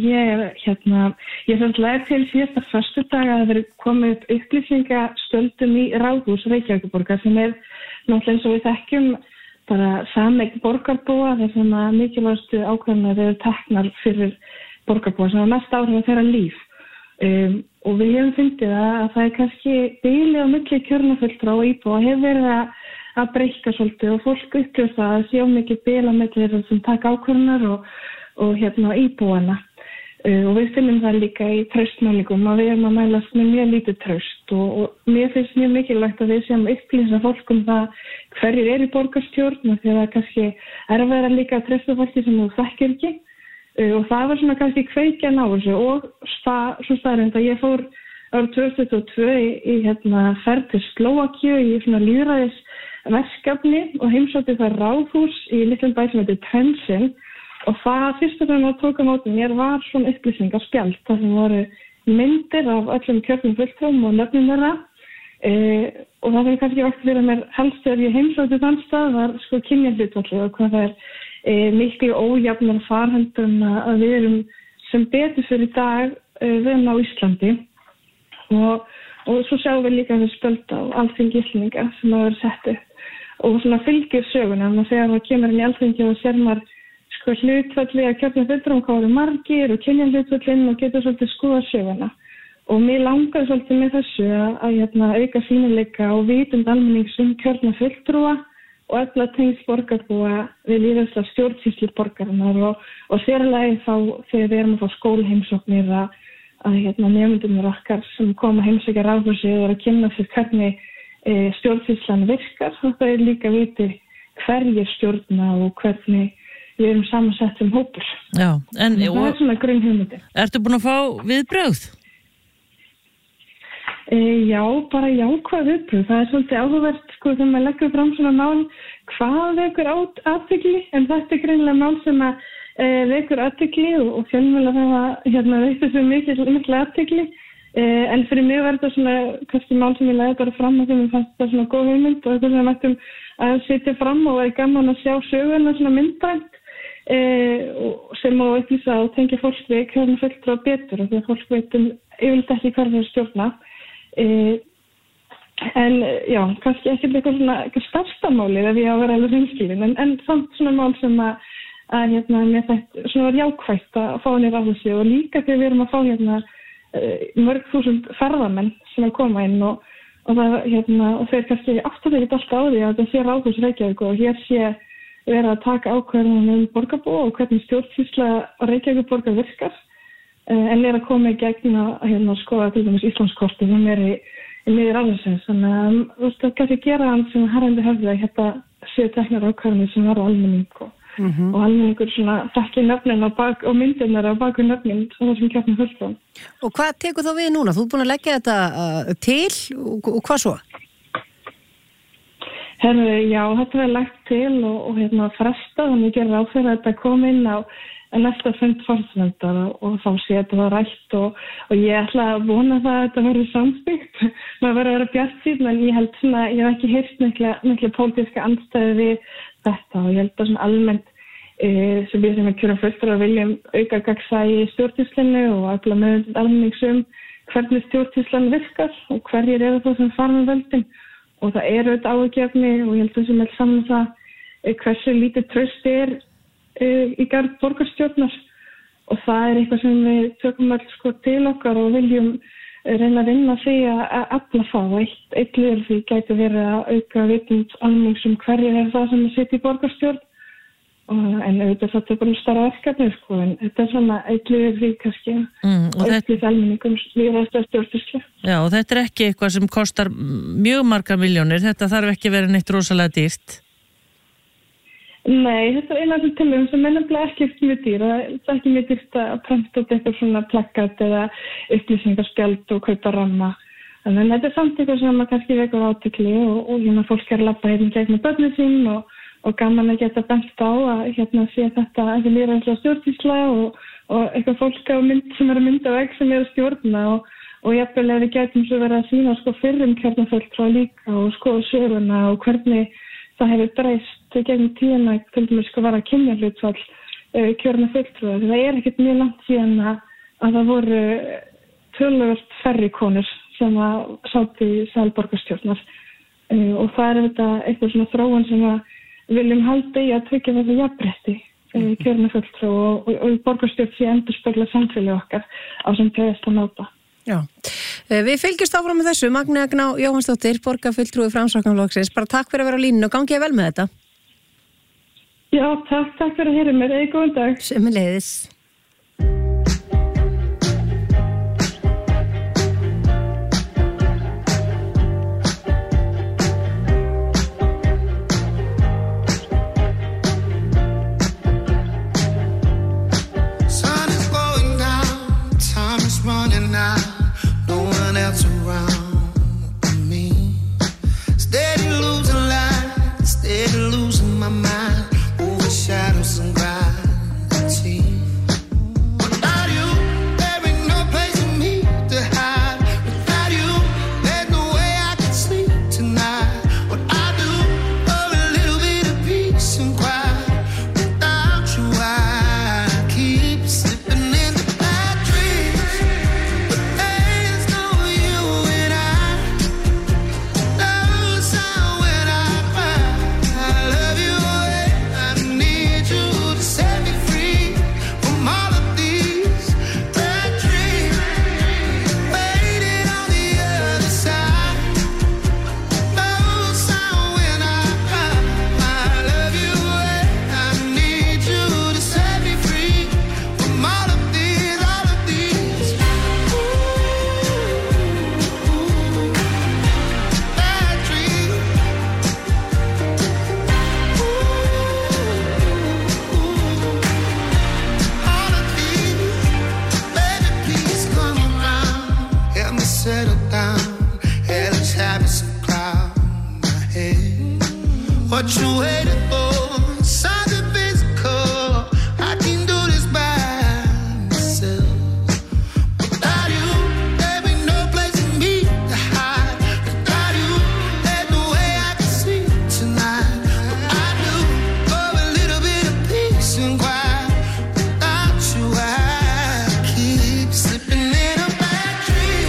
ég lagði til síðasta föstudag að það verið komið upp upplýsingastöldum í Ráðhús Reykjavíkurborgar sem er náttúrulega eins og við þekkjum bara sameign borgarbúa þar sem að mikilvægastu ákvarðanir eru teknar fyrir borgarbúa sem er mest áhrif á þeirra líf. Og við hefum fundið að það er kannski bilið á milli kjörnafulltrúa og íbúa hefur verið að breyta svolítið og fólk upplifir það að sjá mikið bil á milli þeirra sem taka ákvarðanir og íbúana. Og við finnum það líka í traustmælingum að við erum að mælast með mjög lítið traust og mér finnst mjög mikilvægt að við séum upplýsa fólk það hverjir eru í borgarstjórn og því að það kannski er að vera líka að treysta fólki sem þú þekkir ekki. Og það var svona kannski kveikjan á þessu og svo staðreynd að ég fór árið 2022 í ferð til Slóvakíu í svona lýðræðisverkefni og heimsótti það ráðhús í litlum bæ sem heitir Trenčín og það fyrsta sem það tók á móti mér var svona upplýsingaspjald þar sem voru myndir af öllum kjörnum fulltrúum og nöfnum þeirra og það sem kannski vakti fyrir mér helst þegar ég heimsótti þann stað var sko kynjahlutfallið og hvað það er miklu ójafnar farhöndum að við erum sem betur fyrir dag við á Íslandi og svo sjáum við líka þessi spjöld á Alþingi Íslendinga sem hafa verið sett upp og svona fylgir söguna og þegar maður kemur inn í Alþingi og sér maður sko hlutfalli að kjörnum fulltrúum hvað eru margir og kynjahlutfallinn og getur svolítið skoða söguna og mér langaði svolítið með þessu að auka sýnileika og vitund almennings kjörnum fulltrúa og efla tengsl borgarbúa við lýðræðislega stjórnsýslu borgarinnar og sérlega þá þegar við erum að fá skólaheimsóknir að nemendurnir okkar sem koma að heimsækja ráðhúsið og að kynna sér hvernig stjórnsýslan virkar og það er líka viti hverjir stjórna og hvernig við erum samansett sem hópur. Já, en það er svona grunnhugmyndin. Ertu búin að fá viðbrögð? Já, bara jákvæð viðbrögð. Það er svolítið áhugavert sko þegar maður leggur fram svona mál hvað vekur athygli en þetta er greinilega mál sem að vekur athygli og fjölmiðlar hafa veitt þessu mikla athygli en fyrir mig var þetta svona kannski mál sem ég lagði bara fram og þegar mér fannst þetta svona góð hugmynd og þetta sem við mættum að setja fram og er gaman að sjá söguna svona myndrænt sem á upplýsa og tengja fólk við hvernig fulltrúa betur og því að fólk veit yfirleitt ekki hvernig það stjórna en já, kannski ekki eitthvað svona stærsta málið ef ég á að vera alveg hreinskilin en samt svona mál sem að mér þetta svona var jákvætt að fá henni ráðhúsi og líka þegar við erum að fá mörg þúsund ferðamenn sem að koma inn og það og þeir kannski aftur ekki alltaf á því að þetta sé ráðhús Reykjavík og hér sé vera að taka ákvörðunum borgarbúa og hvernig stjórnsýsla Reykjavíkurborgar virkar en er að koma í gegn að skoða til dæmis Íslandskortið sem er í miður ráðhúsins þannig að þú veist það kannski gera hann sem herrandi höfði að þetta séu teknar ákvörðunum sem var á almenning og almenningur svona þekki nöfnin og myndirnar á baku nöfnin svona sem kjörnum fulltrúum. Og hvað tekur þá við núna? Þú ert búin að leggja þetta til og hvað svo? Já, þetta verður lagt til og fresta þannig að gera áfyrir að þetta kom inn á næsta fund forsætisnefndar og þá sé þetta var rætt og ég ætla að vona það að þetta verður samþykkt. Maður verður að vera bjartsýnn en ég held svona, ég hef ekki heyrt mikla pólitíska andstæðu við þetta og ég held að svona almennt sem við sem kjörum fulltrúar viljum auka gagnsæi í stjórnsýslunni og efla meðvitund almennings hvernig stjórnsýslan virkar og hverjir eru það sem fara með völdin og það eru auðvitað áhugjefni og ég held að sem er saman það hversu lítið traust í garð borgarstjórnar og það er eitthvað sem við tökum öll sko til okkar og viljum reyna að vinna því að efla það og eitt liður því gæti verið að auka vitund almennings hverjir er það sem situr í borgarstjórn en auðvitað það er bara stærra verkefni sko en þetta er svona eitt liður því kannski auðvitað almenningum lýðræðislega stjórnsýslu. Já og þetta er ekki eitthvað sem kostar mjög marga milljónir, þetta þarf ekki að vera neitt rosalega dýrt. Nei, þetta eina af þessum tillögum sem nefnilega ekkert mjög dýr. Það er ekki mjög dýrt að prenta út eitthvað svona plakkat eða upplýsingarspjald og kaupa ramma. Þannig þetta samt eitthvað sem maður kannski vekur átekli og fólk að labba gegnum börnin sín og gaman að geta bent á að sé þetta ekki lýðræðislega stjórnsýsla og eitthvað fólk á mynd sem að mynda vegg sem að stjórna og jafnvel ef við gætum svo verið að sýna fyrrum kjarnafulltrúa líka og skoða söguna og hvernig það hefur breyst gegnum tíðina til dæmis var að kynjahlutfall kjörna fulltrúa. Það er ekkert mjög langt síðan að það voru töluvert færri konur sem að sátu í Selborgarstjórnar og það er þetta eitthvað svona þróun sem við viljum halda í að tryggja þetta jafnrétti kjörna fulltrúa og borgarstjórn sé endurspegla samfélagi okkar á sem bregðast að máta. Já, við fylgjumst áfram með þessu. Magnea Gná Jóhannsdóttir, borgarfulltrúi Framsóknarflokksins. Bara takk fyrir að vera á línunni og gangið vel með þetta. Já, takk fyrir að heyra mér. Góðan dag. Sömuleiðis. Shadows and gravity. Without you, there ain't no place for me to hide. Without you, there's no way I can sleep tonight. What I do for a little bit of peace and quiet. Without you, I keep slipping into bad dreams. But there's no you and I. No sound when I cry. I love you. Set me free from all of these bad dreams. Waiting on the other side. No sound when I cry. I love you and I need you to set me free from all of these bad dreams. Settle down, hellish habits of crowd my head. What you waiting for? Something physical. I can do this by myself. Without you, there ain't no place for me to hide. Without you, there's no way I can sleep tonight. What I do for a little bit of peace and quiet. Without you, I keep slipping in a bad dream.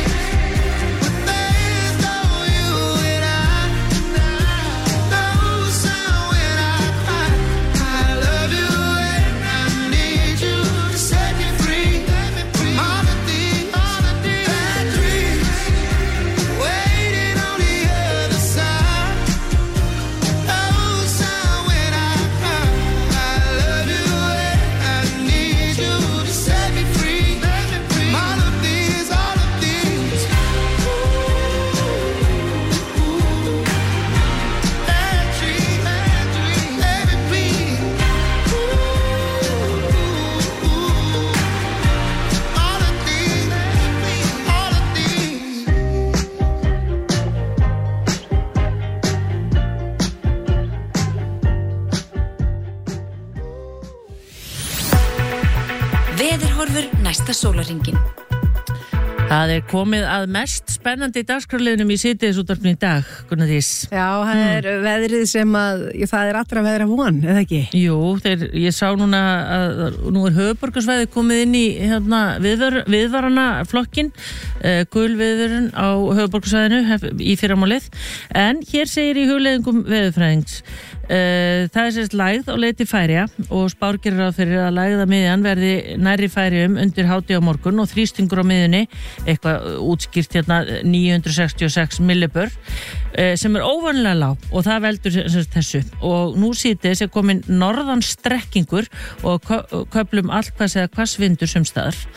Veðurhorfur næsta sólarhringinn. Það er komið að mest spennandi dagskrárliðnum í Síðdegisútvarpinu í dag, Gunnar Dís. Já, það er veðrið sem það er allra veðra von, eða ekki? Jú, ég sá núna að nú er höfuðborgarsvæði komið inn í viðvarana flokkin, gulviðvörun á höfuðborgarsvæðinu í fyrramálið, en hér segir í hugleiðingum veðurfræðings. Það er sérst lægð á leið til Færeyja og spár gerir ráð fyrir að lægða miðjan verði nærri Færeyjum undir hádegi á morgun og þrýstingur á miðjunni, eitthvað útskýrt hérna 966 millibör, sem er óvanlega lág og það veldur þessu. Og nú síðdegis er komin norðan strekkingur og köflum allhvass eða hvassvindur sums staðar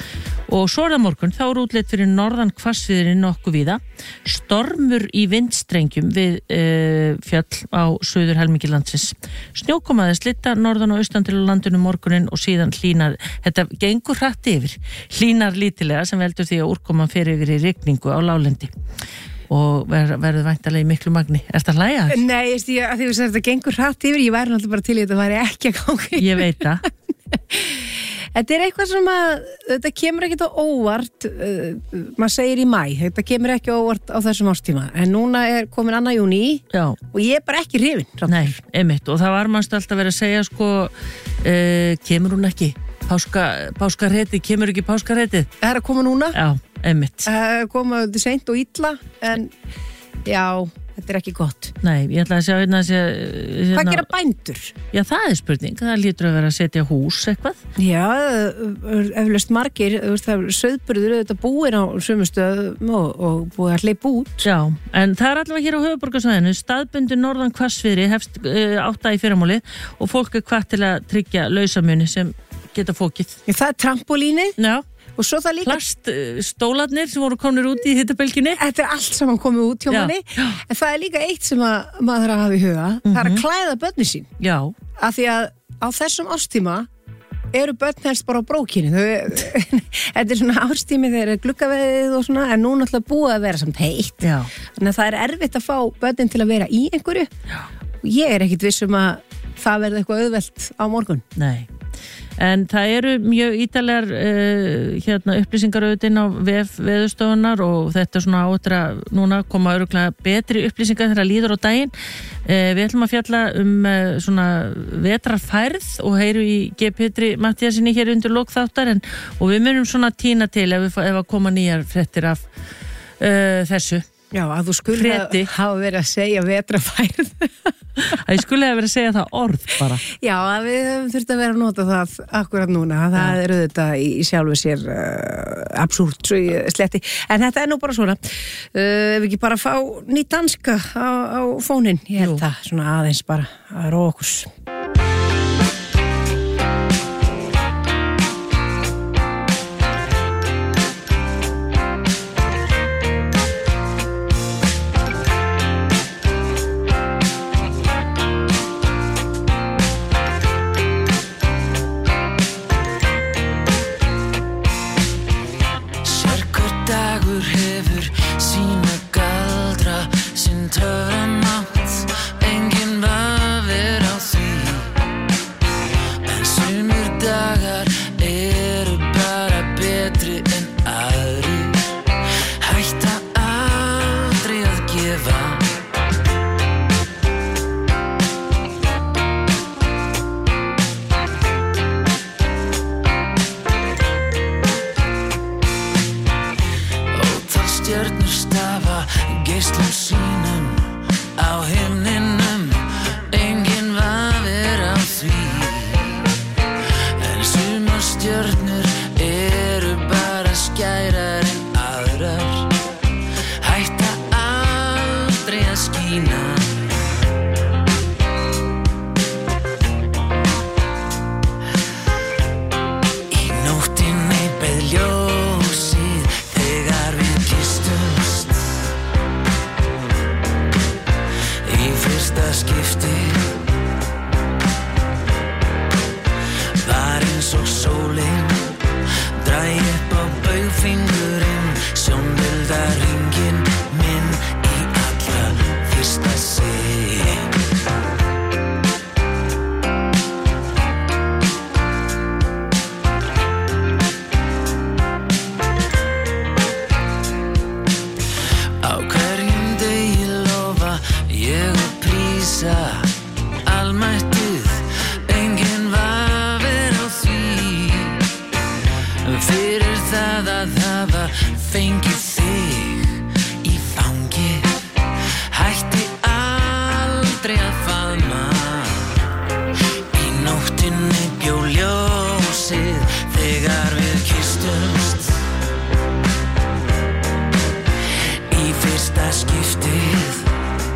Og svo er það morgun, þá er útlit fyrir norðan hvassviðri nokkuð víða, stormur í vindstrengjum við fjöll á suður helmingi landsins. Snjókomaði slitta norðan og austan til landinu morgunin og síðan hlínar, þetta gengur hratt yfir, hlínar lítilega sem veldur því að úrkoman fer yfir í rigningu á láglendi. Og verður væntanlega í miklu magni. Er þetta hlæja? Nei, að því að þetta gengur hratt yfir, ég væri náttúrulega bara til í þetta væri ekki að gangi. Ég veit það. Þetta er eitthvað sem að, þetta kemur ekkert á óvart, maður segir í maí, þetta kemur ekki á óvart á þessum árstíma, en núna er komin 2. júní og ég er bara ekki hrifin. Nei, einmitt, og það var mannst alltaf verið að segja, sko, kemur hún ekki? Páskarhetið, kemur ekki páskarhetið? Það er að koma núna? Já, einmitt. Koma seint og illa, en já, þetta er ekki gott. Nei, ég ætla að sjá hérna... Hvað gera bændur? Já, það er spurning. Það lítur að vera að setja hús eitthvað. Já, eflaust margir, sauðburður auðvitað búin á sömustöðum og búið að hleypa út. Já, en það er allavega hér á höfuðborgarsvæðinu, staðbundin norðan hvassviðri hefst 8 í fyrramálið og fólk er hvatt til að tryggja lausamuni sem geta fókið. Það er trampolínið. Já. Og svo það líka... Plaststólarnir sem voru komnir út í hittabelginni. Þetta er allt saman komið út hjá manni. En það er líka eitt sem maður þarf að hafa í huga. Það er að klæða börnin sín. Já. Af því að á þessum árstíma eru börn helst bara á brókinni. Þetta er svona árstími þegar er gluggaveðið og svona, en nú náttúrulega búið að vera samt heitt. Já. Þannig að það er erfitt að fá börnin til að vera í einhverju. Já. Og ég er ekkit viss að það verði eitthvað auðvelt á morgun. Nei. En það eru mjög ítarlegar upplýsingar auðvitað á veðurstofunar og þetta er svona áttur að núna koma örugglega betri upplýsingar þegar líður á daginn. Við ætlum að fjalla svona vetrarfærð og heyru í G.P. Matthíasinni hér undir lok þáttar og við munum svona tína til ef að koma nýjar fréttir af þessu. Já, að þú skulle hafa verið að segja vetrarfærð. Að ég skulle hafa verið að segja það orð bara. Já, við höfum þurft að vera að nota það akkurat núna. Það er auðvitað í sjálfu sér absúrt svo í sletti. En þetta er nú bara svona. Ef ekki bara fá nýtt danska á fónin. Ég held það svona aðeins bara að róa okkur.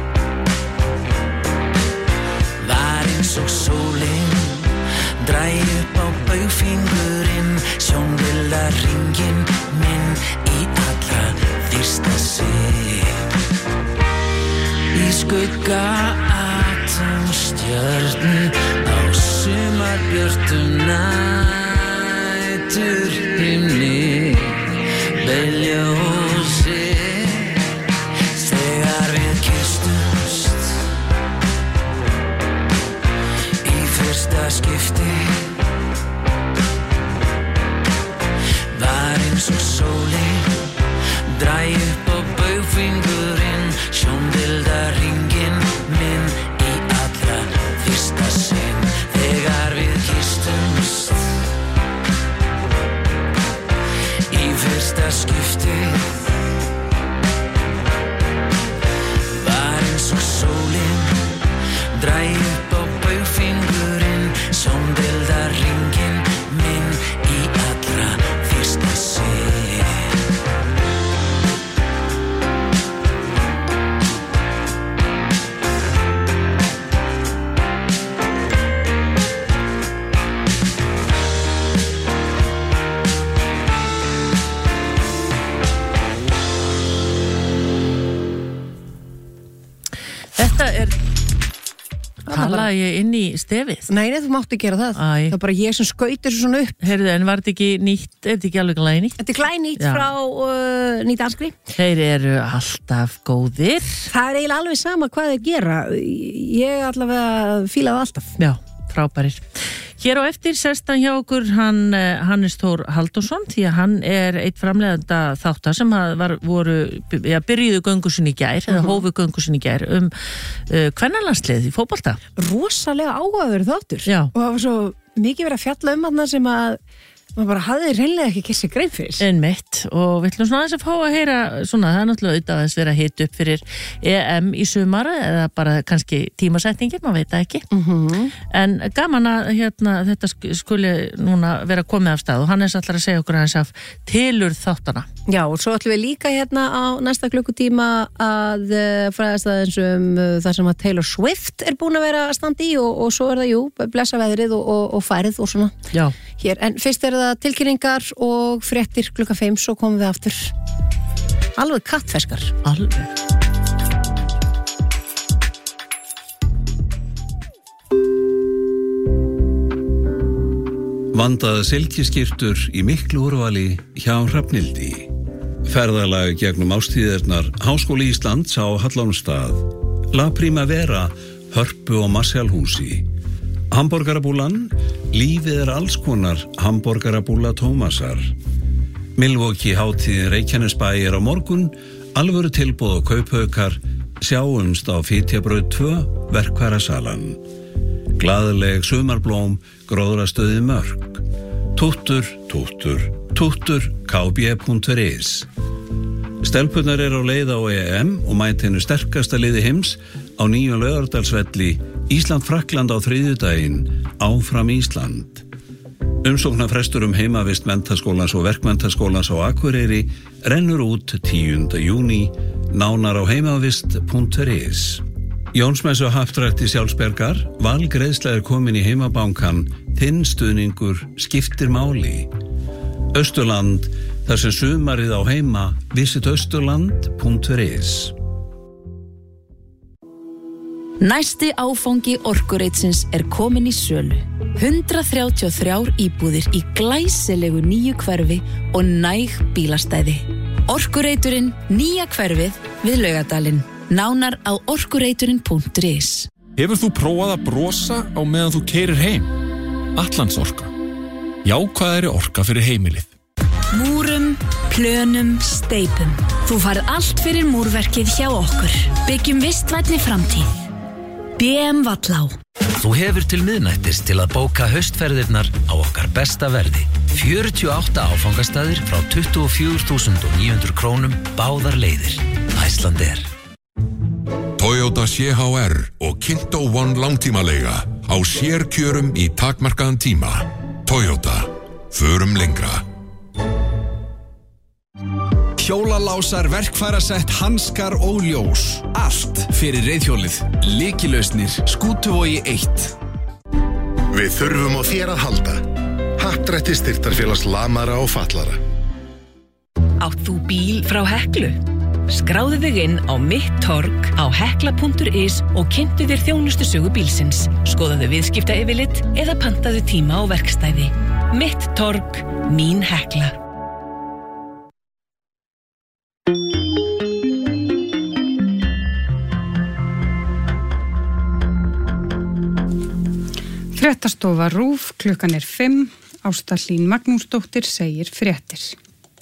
Drægi upp á baugfingurinn, sjónvilda hringinn minn í allra fyrsta sinn. Í skugga atómstjörnu á sumarbjörtum næturhimni beið ljósið þegar við kysstumst í fyrsta skipti. Var eins og sólin dræ upp á baugfingurinn, sjónvilda hringinn minn í allra fyrsta sinn þegar við kysstumst í fyrsta skipti. Var eins og sólin dræ upp á baugfingurinn, sjónvilda hringinn minn í allra fyrsta sinn. Þetta talaði ég inn í stefið. Nei, þú máttu gera það. Það var bara ég sem skautir svona upp. Heyrðu, en var þetta ekki nýtt, er þetta ekki alveg glænýtt? Þetta er glænýtt frá Nýdanskri. Þeir eru alltaf góðir. Það er eiginlega alveg sama hvað þeir gera. Ég allavega fíla það alltaf. Já, frábærir. Hér á eftir sest hann hjá okkur Hannes Þór Halldórsson, því að hann er eitt framleiðanda þáttar sem byrjuðu göngu sinni í gær, eða hófu göngu sinni í gær kvennalandslið í fótbolta. Rosalega áhugaverður þáttur. Já. Og það var svo mikið verið að fjalla þarna sem að maður bara hafði hreinlega ekki gert sér grein fyrir. Einmitt, og við ætlum svona aðeins að fá að heyra svona, það er náttúrulega auðvitað að vera hitt upp fyrir EM í sumar eða bara kannski tímasetningin, maður veit það ekki. En gaman að þetta skuli núna vera komið af stað og Hannes ætlar að segja okkur aðeins af tilurð þáttana. Já, og svo ætlum við líka á næsta klukkutíma að fræðast aðeins það sem að Taylor Swift er búin að vera að standa í og svo er það, blessa veðrið og færið og svona. Já. Hér, en fyrst er það tilkynningar og fréttir klukka 5, svo komum við aftur. Alveg kattferskar. Alveg. Vandaða silkiskyrtur í miklu úrvali hjá Hrafnildi. Ferðalag gegnum ástíðirnar Háskóli Íslands á Hallormsstað, La Primavera, Hörpu og Marshallhúsi. Hamborgarabúlan, lífið alls konar hamborgarabúla Tómasar. Milwaukee hátíðin Reykjanesbæ á morgun, alvöru tilboð og kauphaukar, sjáumst á Fitjabraut 2, verkfærasalan. Glaðleg sumarblóm, gróðrastöði Mörk. Túttur, kb.is. Stelpunnar á leið á EM og mætinu sterkasta liði heims á nýju Laugardalsvelli, Ísland-Frakkland á þriðjudaginn, áfram Ísland. Umsóknarfrestur heimavist menntaskólans og verkmenntaskólans á Akureyri rennur út 10. júní, nánar á heimavist.is. Jónsmessu haptrætti Sjálfsbergar, valgreiðsla komin í heimabankan, þinn stuðningur skiptir máli. Austurland, þar sem sumarið á heima, visit austurland.is. Næsti áfangi Orkureitsins er komin í sölu. 133 íbúðir í glæsilegu nýju hverfi og næg bílastæði. Orkureiturinn, nýja hverfið við Laugardalinn. Nánar á orkureiturinn.is. Hefur þú prófað að brosa á meðan þú keyrir heim? Atlandsorka. Jákvæðari orka fyrir heimilið. Múrum, plönum, steipum. Þú farð allt fyrir múrverkið hjá okkur. Byggjum vistvænni framtíð. BM Vallá. Þú hefur til miðnættis til að bóka haustferðirnar á okkar besta verði. 48 áfangastæðir frá 24.900 krónum báðar leiðir. Icelandair. Toyota CHR og Kinto One langtímaleiga á sérkjörum í takmarkaðan tíma. Toyota. Förum lengra. Hjólalásar, verkfærasett, hanskar og ljós. Allt fyrir reiðhjólið. Lykilausnir, Skútuvogi 1. Við þurfum á þér að halda. Happdrætti Styrktarfélags lamara og fatlara. Átt þú bíl frá Heklu? Skráðu þig inn á Mitt Torg á hekla.is og kynntu þér þjónustusögu bílsins. Skoðaðu viðskiptayfirlit eða pantaðu tíma á verkstæði. Mitt Torg, mín Hekla. Fréttastofa RÚV, klukkan 5, Ásta Hlín Magnúsdóttir segir fréttir.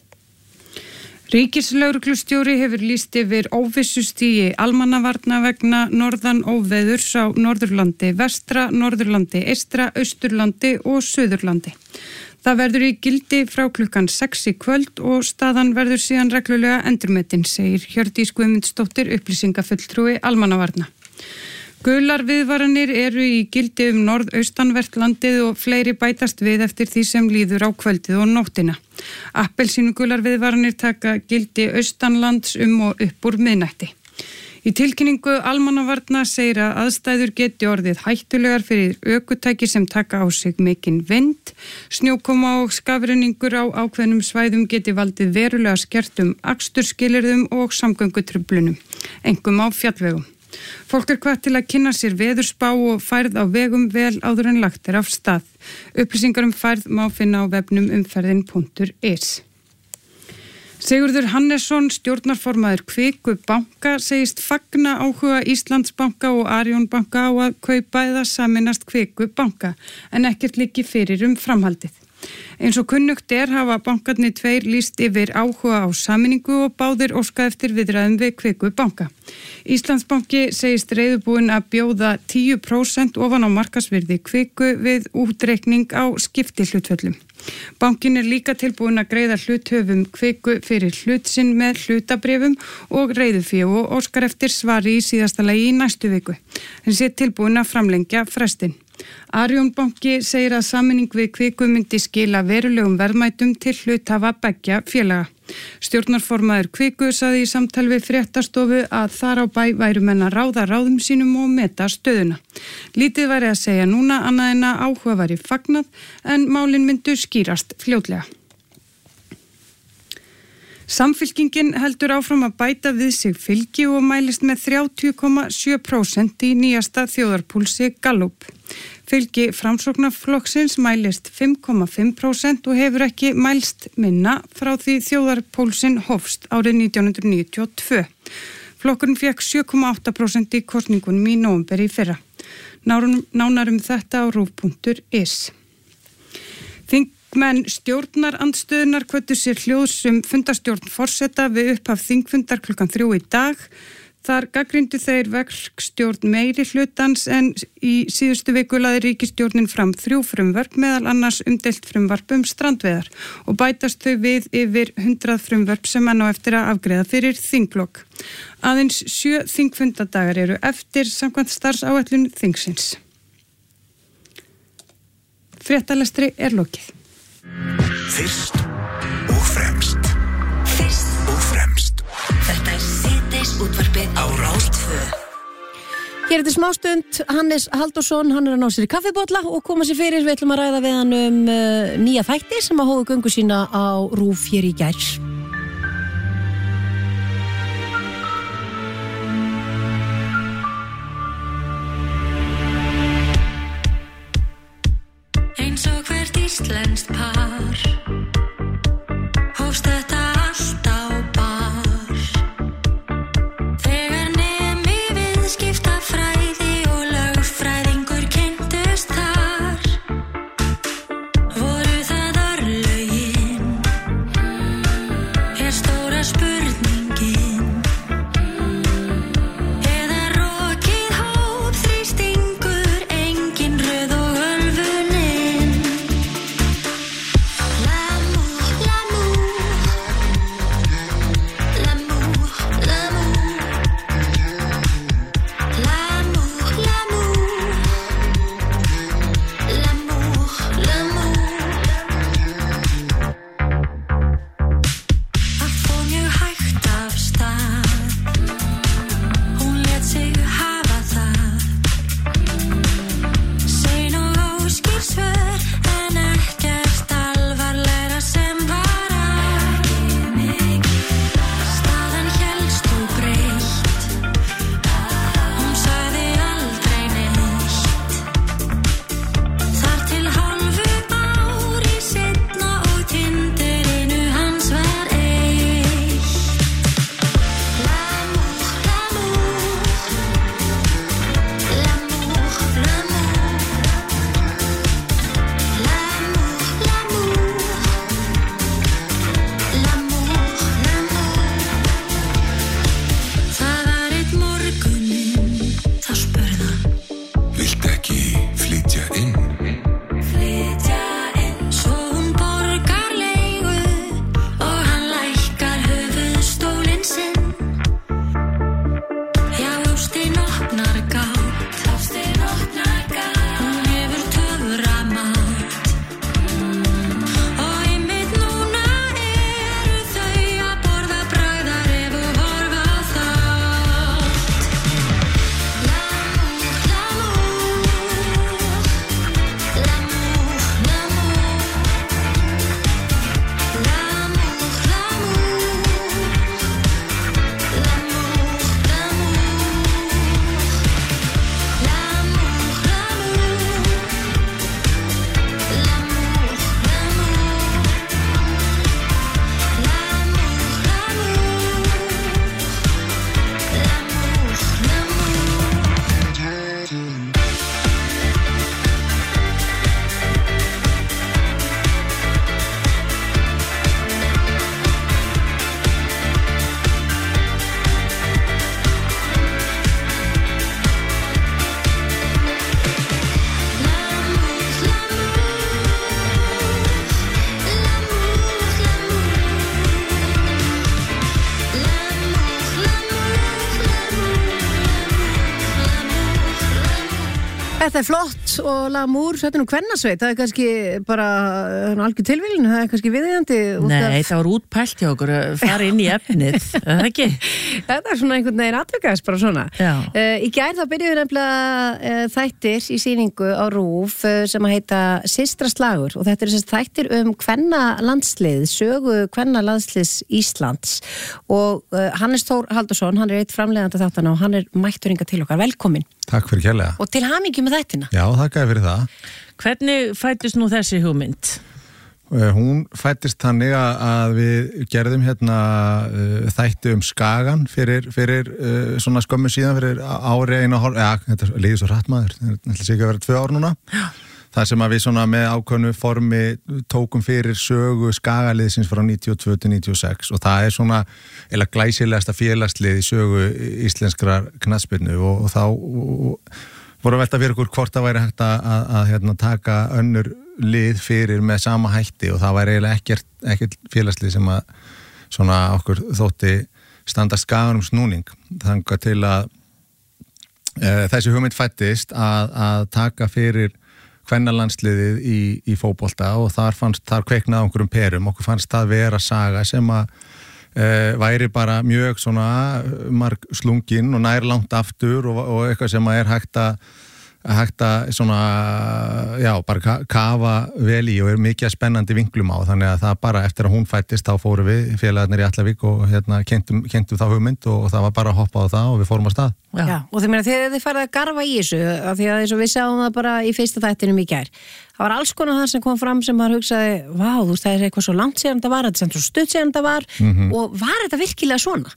Ríkislögreglustjóri hefur lýst yfir óvissustigi almannavarna vegna norðan óveðurs á Norðurlandi, vestra, Norðurlandi, eystra, Austurlandi og Suðurlandi. Það verður í gildi frá klukkan 6 í kvöld og staðan verður síðan reglulega endurmetin, segir Hjördís Guðmundsdóttir, upplýsingafulltrúi almannavarna. Gular viðvaranir eru í gildi norðaustanvert landið og fleiri bætast við eftir því sem líður á kvöldið og nóttina. Appelsínugular viðvaranir taka gildi austanlands og upp úr miðnætti. Í tilkynningu almannavarna segir að aðstæður geti orðið hættulegar fyrir ökutæki sem taka á sig mikinn vind. Snjókoma og skafrenningur á ákveðnum svæðum geti valdið verulega skertum aksturskilyrðum og samgöngutruflunum, einkum á fjallvegum. Fólk hvatt til að kynna sér veðurspá og færð á vegum vel áður en lagt af stað. Upplýsingar færð má finna á vefnum umferðin.is. Sigurður Hannesson, stjórnarformaður Kviku banka, segist fagna áhuga Íslandsbanka og Arion banka á að kaupa eða sameinast Kviku banka, en ekkert liggi fyrir framhaldið. Eins og kunnugt hafa bankarnir tveir lýst yfir áhuga á sameiningu og báðir óska eftir viðræðum við Kviku banka. Íslandsbanki segist reiðubúinn að bjóða 10% ofan á markaðsvirði Kviku við útreikning á skiptihlutföllum. Bankin líka tilbúinn að greiða hluthöfum Kviku fyrir hlut sinn með hlutabréfum og reiðufé og óskar eftir svari í síðasta lagi í næstu viku. En sé tilbúinn að framlengja frestinn. Arion banki segir að sameining við Kviku myndi skila verulegum verðmætum til hluthafa beggja félaga. Stjórnarformaður Kviku sagði í samtal við fréttastofu að þar á bæ væru menn að ráða ráðum sínum og meta stöðuna. Lítið væri að segja núna annað en að áhuga væri fagnað en málin myndu skýrast fljótlega. Samfylkingin heldur áfram að bæta við sig fylgi og mælist með 30,7% í nýjasta þjóðarpúlsi Gallup. Fylgi Framsóknarflokksins mælist 5,5% og hefur ekki mælst minna frá því þjóðarpúlsin hófst árið 1992. Flokkurinn fékk 7,8% í kosningunum í nóvember í fyrra. Nánar þetta á rúv.is. Þingmenn stjórnarandstöðunar hvöttu sér hljóðs fundarstjórn forseta við upphaf þingfundar klukkan 3 í dag. Þar gagnrýndu þeir verkstjórn meiri hlutans en í síðustu viku lagði ríkisstjórnin fram 3 frumvörp, meðal annars umdeilt frumvarp strandveiðar og bætast þau við yfir 100 frumvörp sem enn á eftir að afgreiða fyrir þinglok. Aðeins 7 þingfundadagar eru eftir samkvæmt starfsáætlun þingsins. Fréttalestri lokið. Fyrst og fremst. Fyrst og fremst. Þetta síðdeis útvarpið á Rás 2. Hér þetta smástund, Hannes Halldórsson, hann að ná sér í kaffibolla og koma sér fyrir. Við ætlum að ræða við hann nýja þætti sem að hófu göngu sína á RÚV hér í gær. Eins og hvert íslenskt par hófst þetta allt á bar. Þegar nemi viðskiptafræði og lögfræðingur kynntust þar, voru það örlögin, stóra spurningin, eða rokið hópþrýstingur, engin röð og ölfunin. Þetta flott og Lamour, þetta nú kvennasveit, það kannski bara algjör tilvílun, það kannski viðeigandi. Nei, það var útpælt hjá okkur að fara inn í efnið, það ekki? Þetta svona einhvern veginn atvikaðist bara svona. Í gær þá byrjuðu nefnilega þættir í sýningu á RÚV sem að heita Systraslagur og þetta þessi þættir kvennalandslið, sögu kvennalandsliðs Íslands og Hannes Þór Haldursson, hann eitt framleiðandi þáttana og hann mættur hingað til okkar. Velkomin. Takk fyrir kærlega. Og til hamingju með þættina. Já, þakkaði fyrir það. Hvernig fættist nú þessi hugmynd? Hún fættist þannig að við gerðum þætti Skagan fyrir svona skömmu síðan, fyrir ári einu og hálf, þetta líður svo hratt maður, þetta sé ekki að vera 2 ár núna. Það sem að við svona með ákveðnu formi tókum fyrir sögu Skagaliðsins frá 92 til 96 og það svona eða glæsilegasta félagslið í sögu íslenskrar knattspyrnu og þá voru að velta fyrir okkur hvort það væri hægt að taka önnur lið fyrir með sama hætti og það væri eiginlega ekkert félagslið sem að svona okkur þótti standa Skaganum snúning þangað til að þessi hugmynd fættist að taka fyrir kvennalandsliðið í fótbolta og þar kveiknaði einhverjum perum, okkur fannst það vera saga sem að væri bara mjög svona marg slungin og nær langt aftur og eitthvað sem að hægt að svona, já, bara kafa vel í og mikið spennandi vinklum á, þannig að það bara eftir að hún fættist þá fórum við félagarnir í Allavík og kynntum þá hugmynd og það var bara að hoppa á það og við fórum að stað. Já, og þið farið að garfa í þessu af því að eins og við sáum það bara í fyrsta þættinum í gær. Það var alls konar það sem kom fram sem maður hugsaði, vá, þú veist, það eitthvað svo langt síðan það var, þetta sem svo stutt síðan það var og var þetta virkilega svona?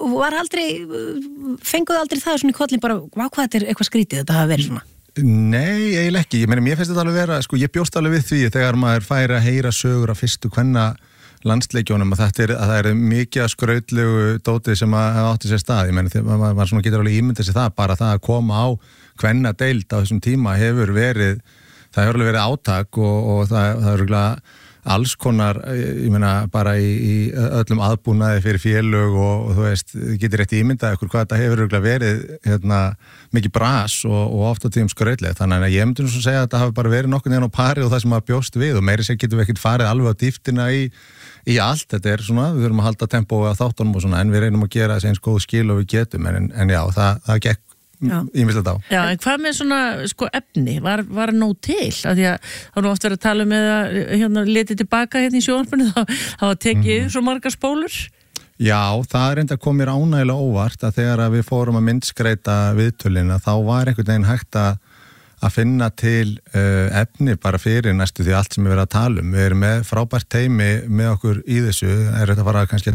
Fenguðu aldrei það svona í kollin bara, vá, hvað þetta eitthvað skrítið, þetta hafa verið svona? Nei, eiginlega ekki. Mér finnst þetta alveg vera, ég bjóst alveg við því þegar maður færi að heyra sögur af fyrstu kvennalandsleikjónum að það er mikið skrautlegu dótið sem að átti sér stað. Ég meina, maður svona getur alveg ímyndað sér það, bara það að koma á kvennadeild á þessum tíma hefur verið átak og það er örugglega alls konar, ég meina, bara í öllum aðbúnaði fyrir félög og þú veist, getur rétt ímyndað ykkur hvað þetta hefur örugglega verið mikið bras og oft á tíðum skrautlega, þannig að ég myndi nú svo segja að þetta hafi bara verið nokkuð neginn á pari og það sem maður bjóst við og meiri sér getum við ekkert farið alveg á dýptina í allt, þetta er svona, við þurfum að halda tempó á þáttunum og svona, en við reynum að gera þessi eins góð skil og við getum, en já, það gekk ímyndilegt á. Já, en hvað með svona efni, var nóg til? Af því að það var oft verið að tala með að letið tilbaka í sjónvarpinu, þá tekið svo margar spólur? Já, það enda kom mér ánægilega óvart að þegar við fórum að myndskreita viðtölina, þá var einhvern veginn hægt að finna til efni bara fyrir næstu því allt sem við verðum að tala um. Við erum með frábært teymi með okkur í þessu, þetta fara kannski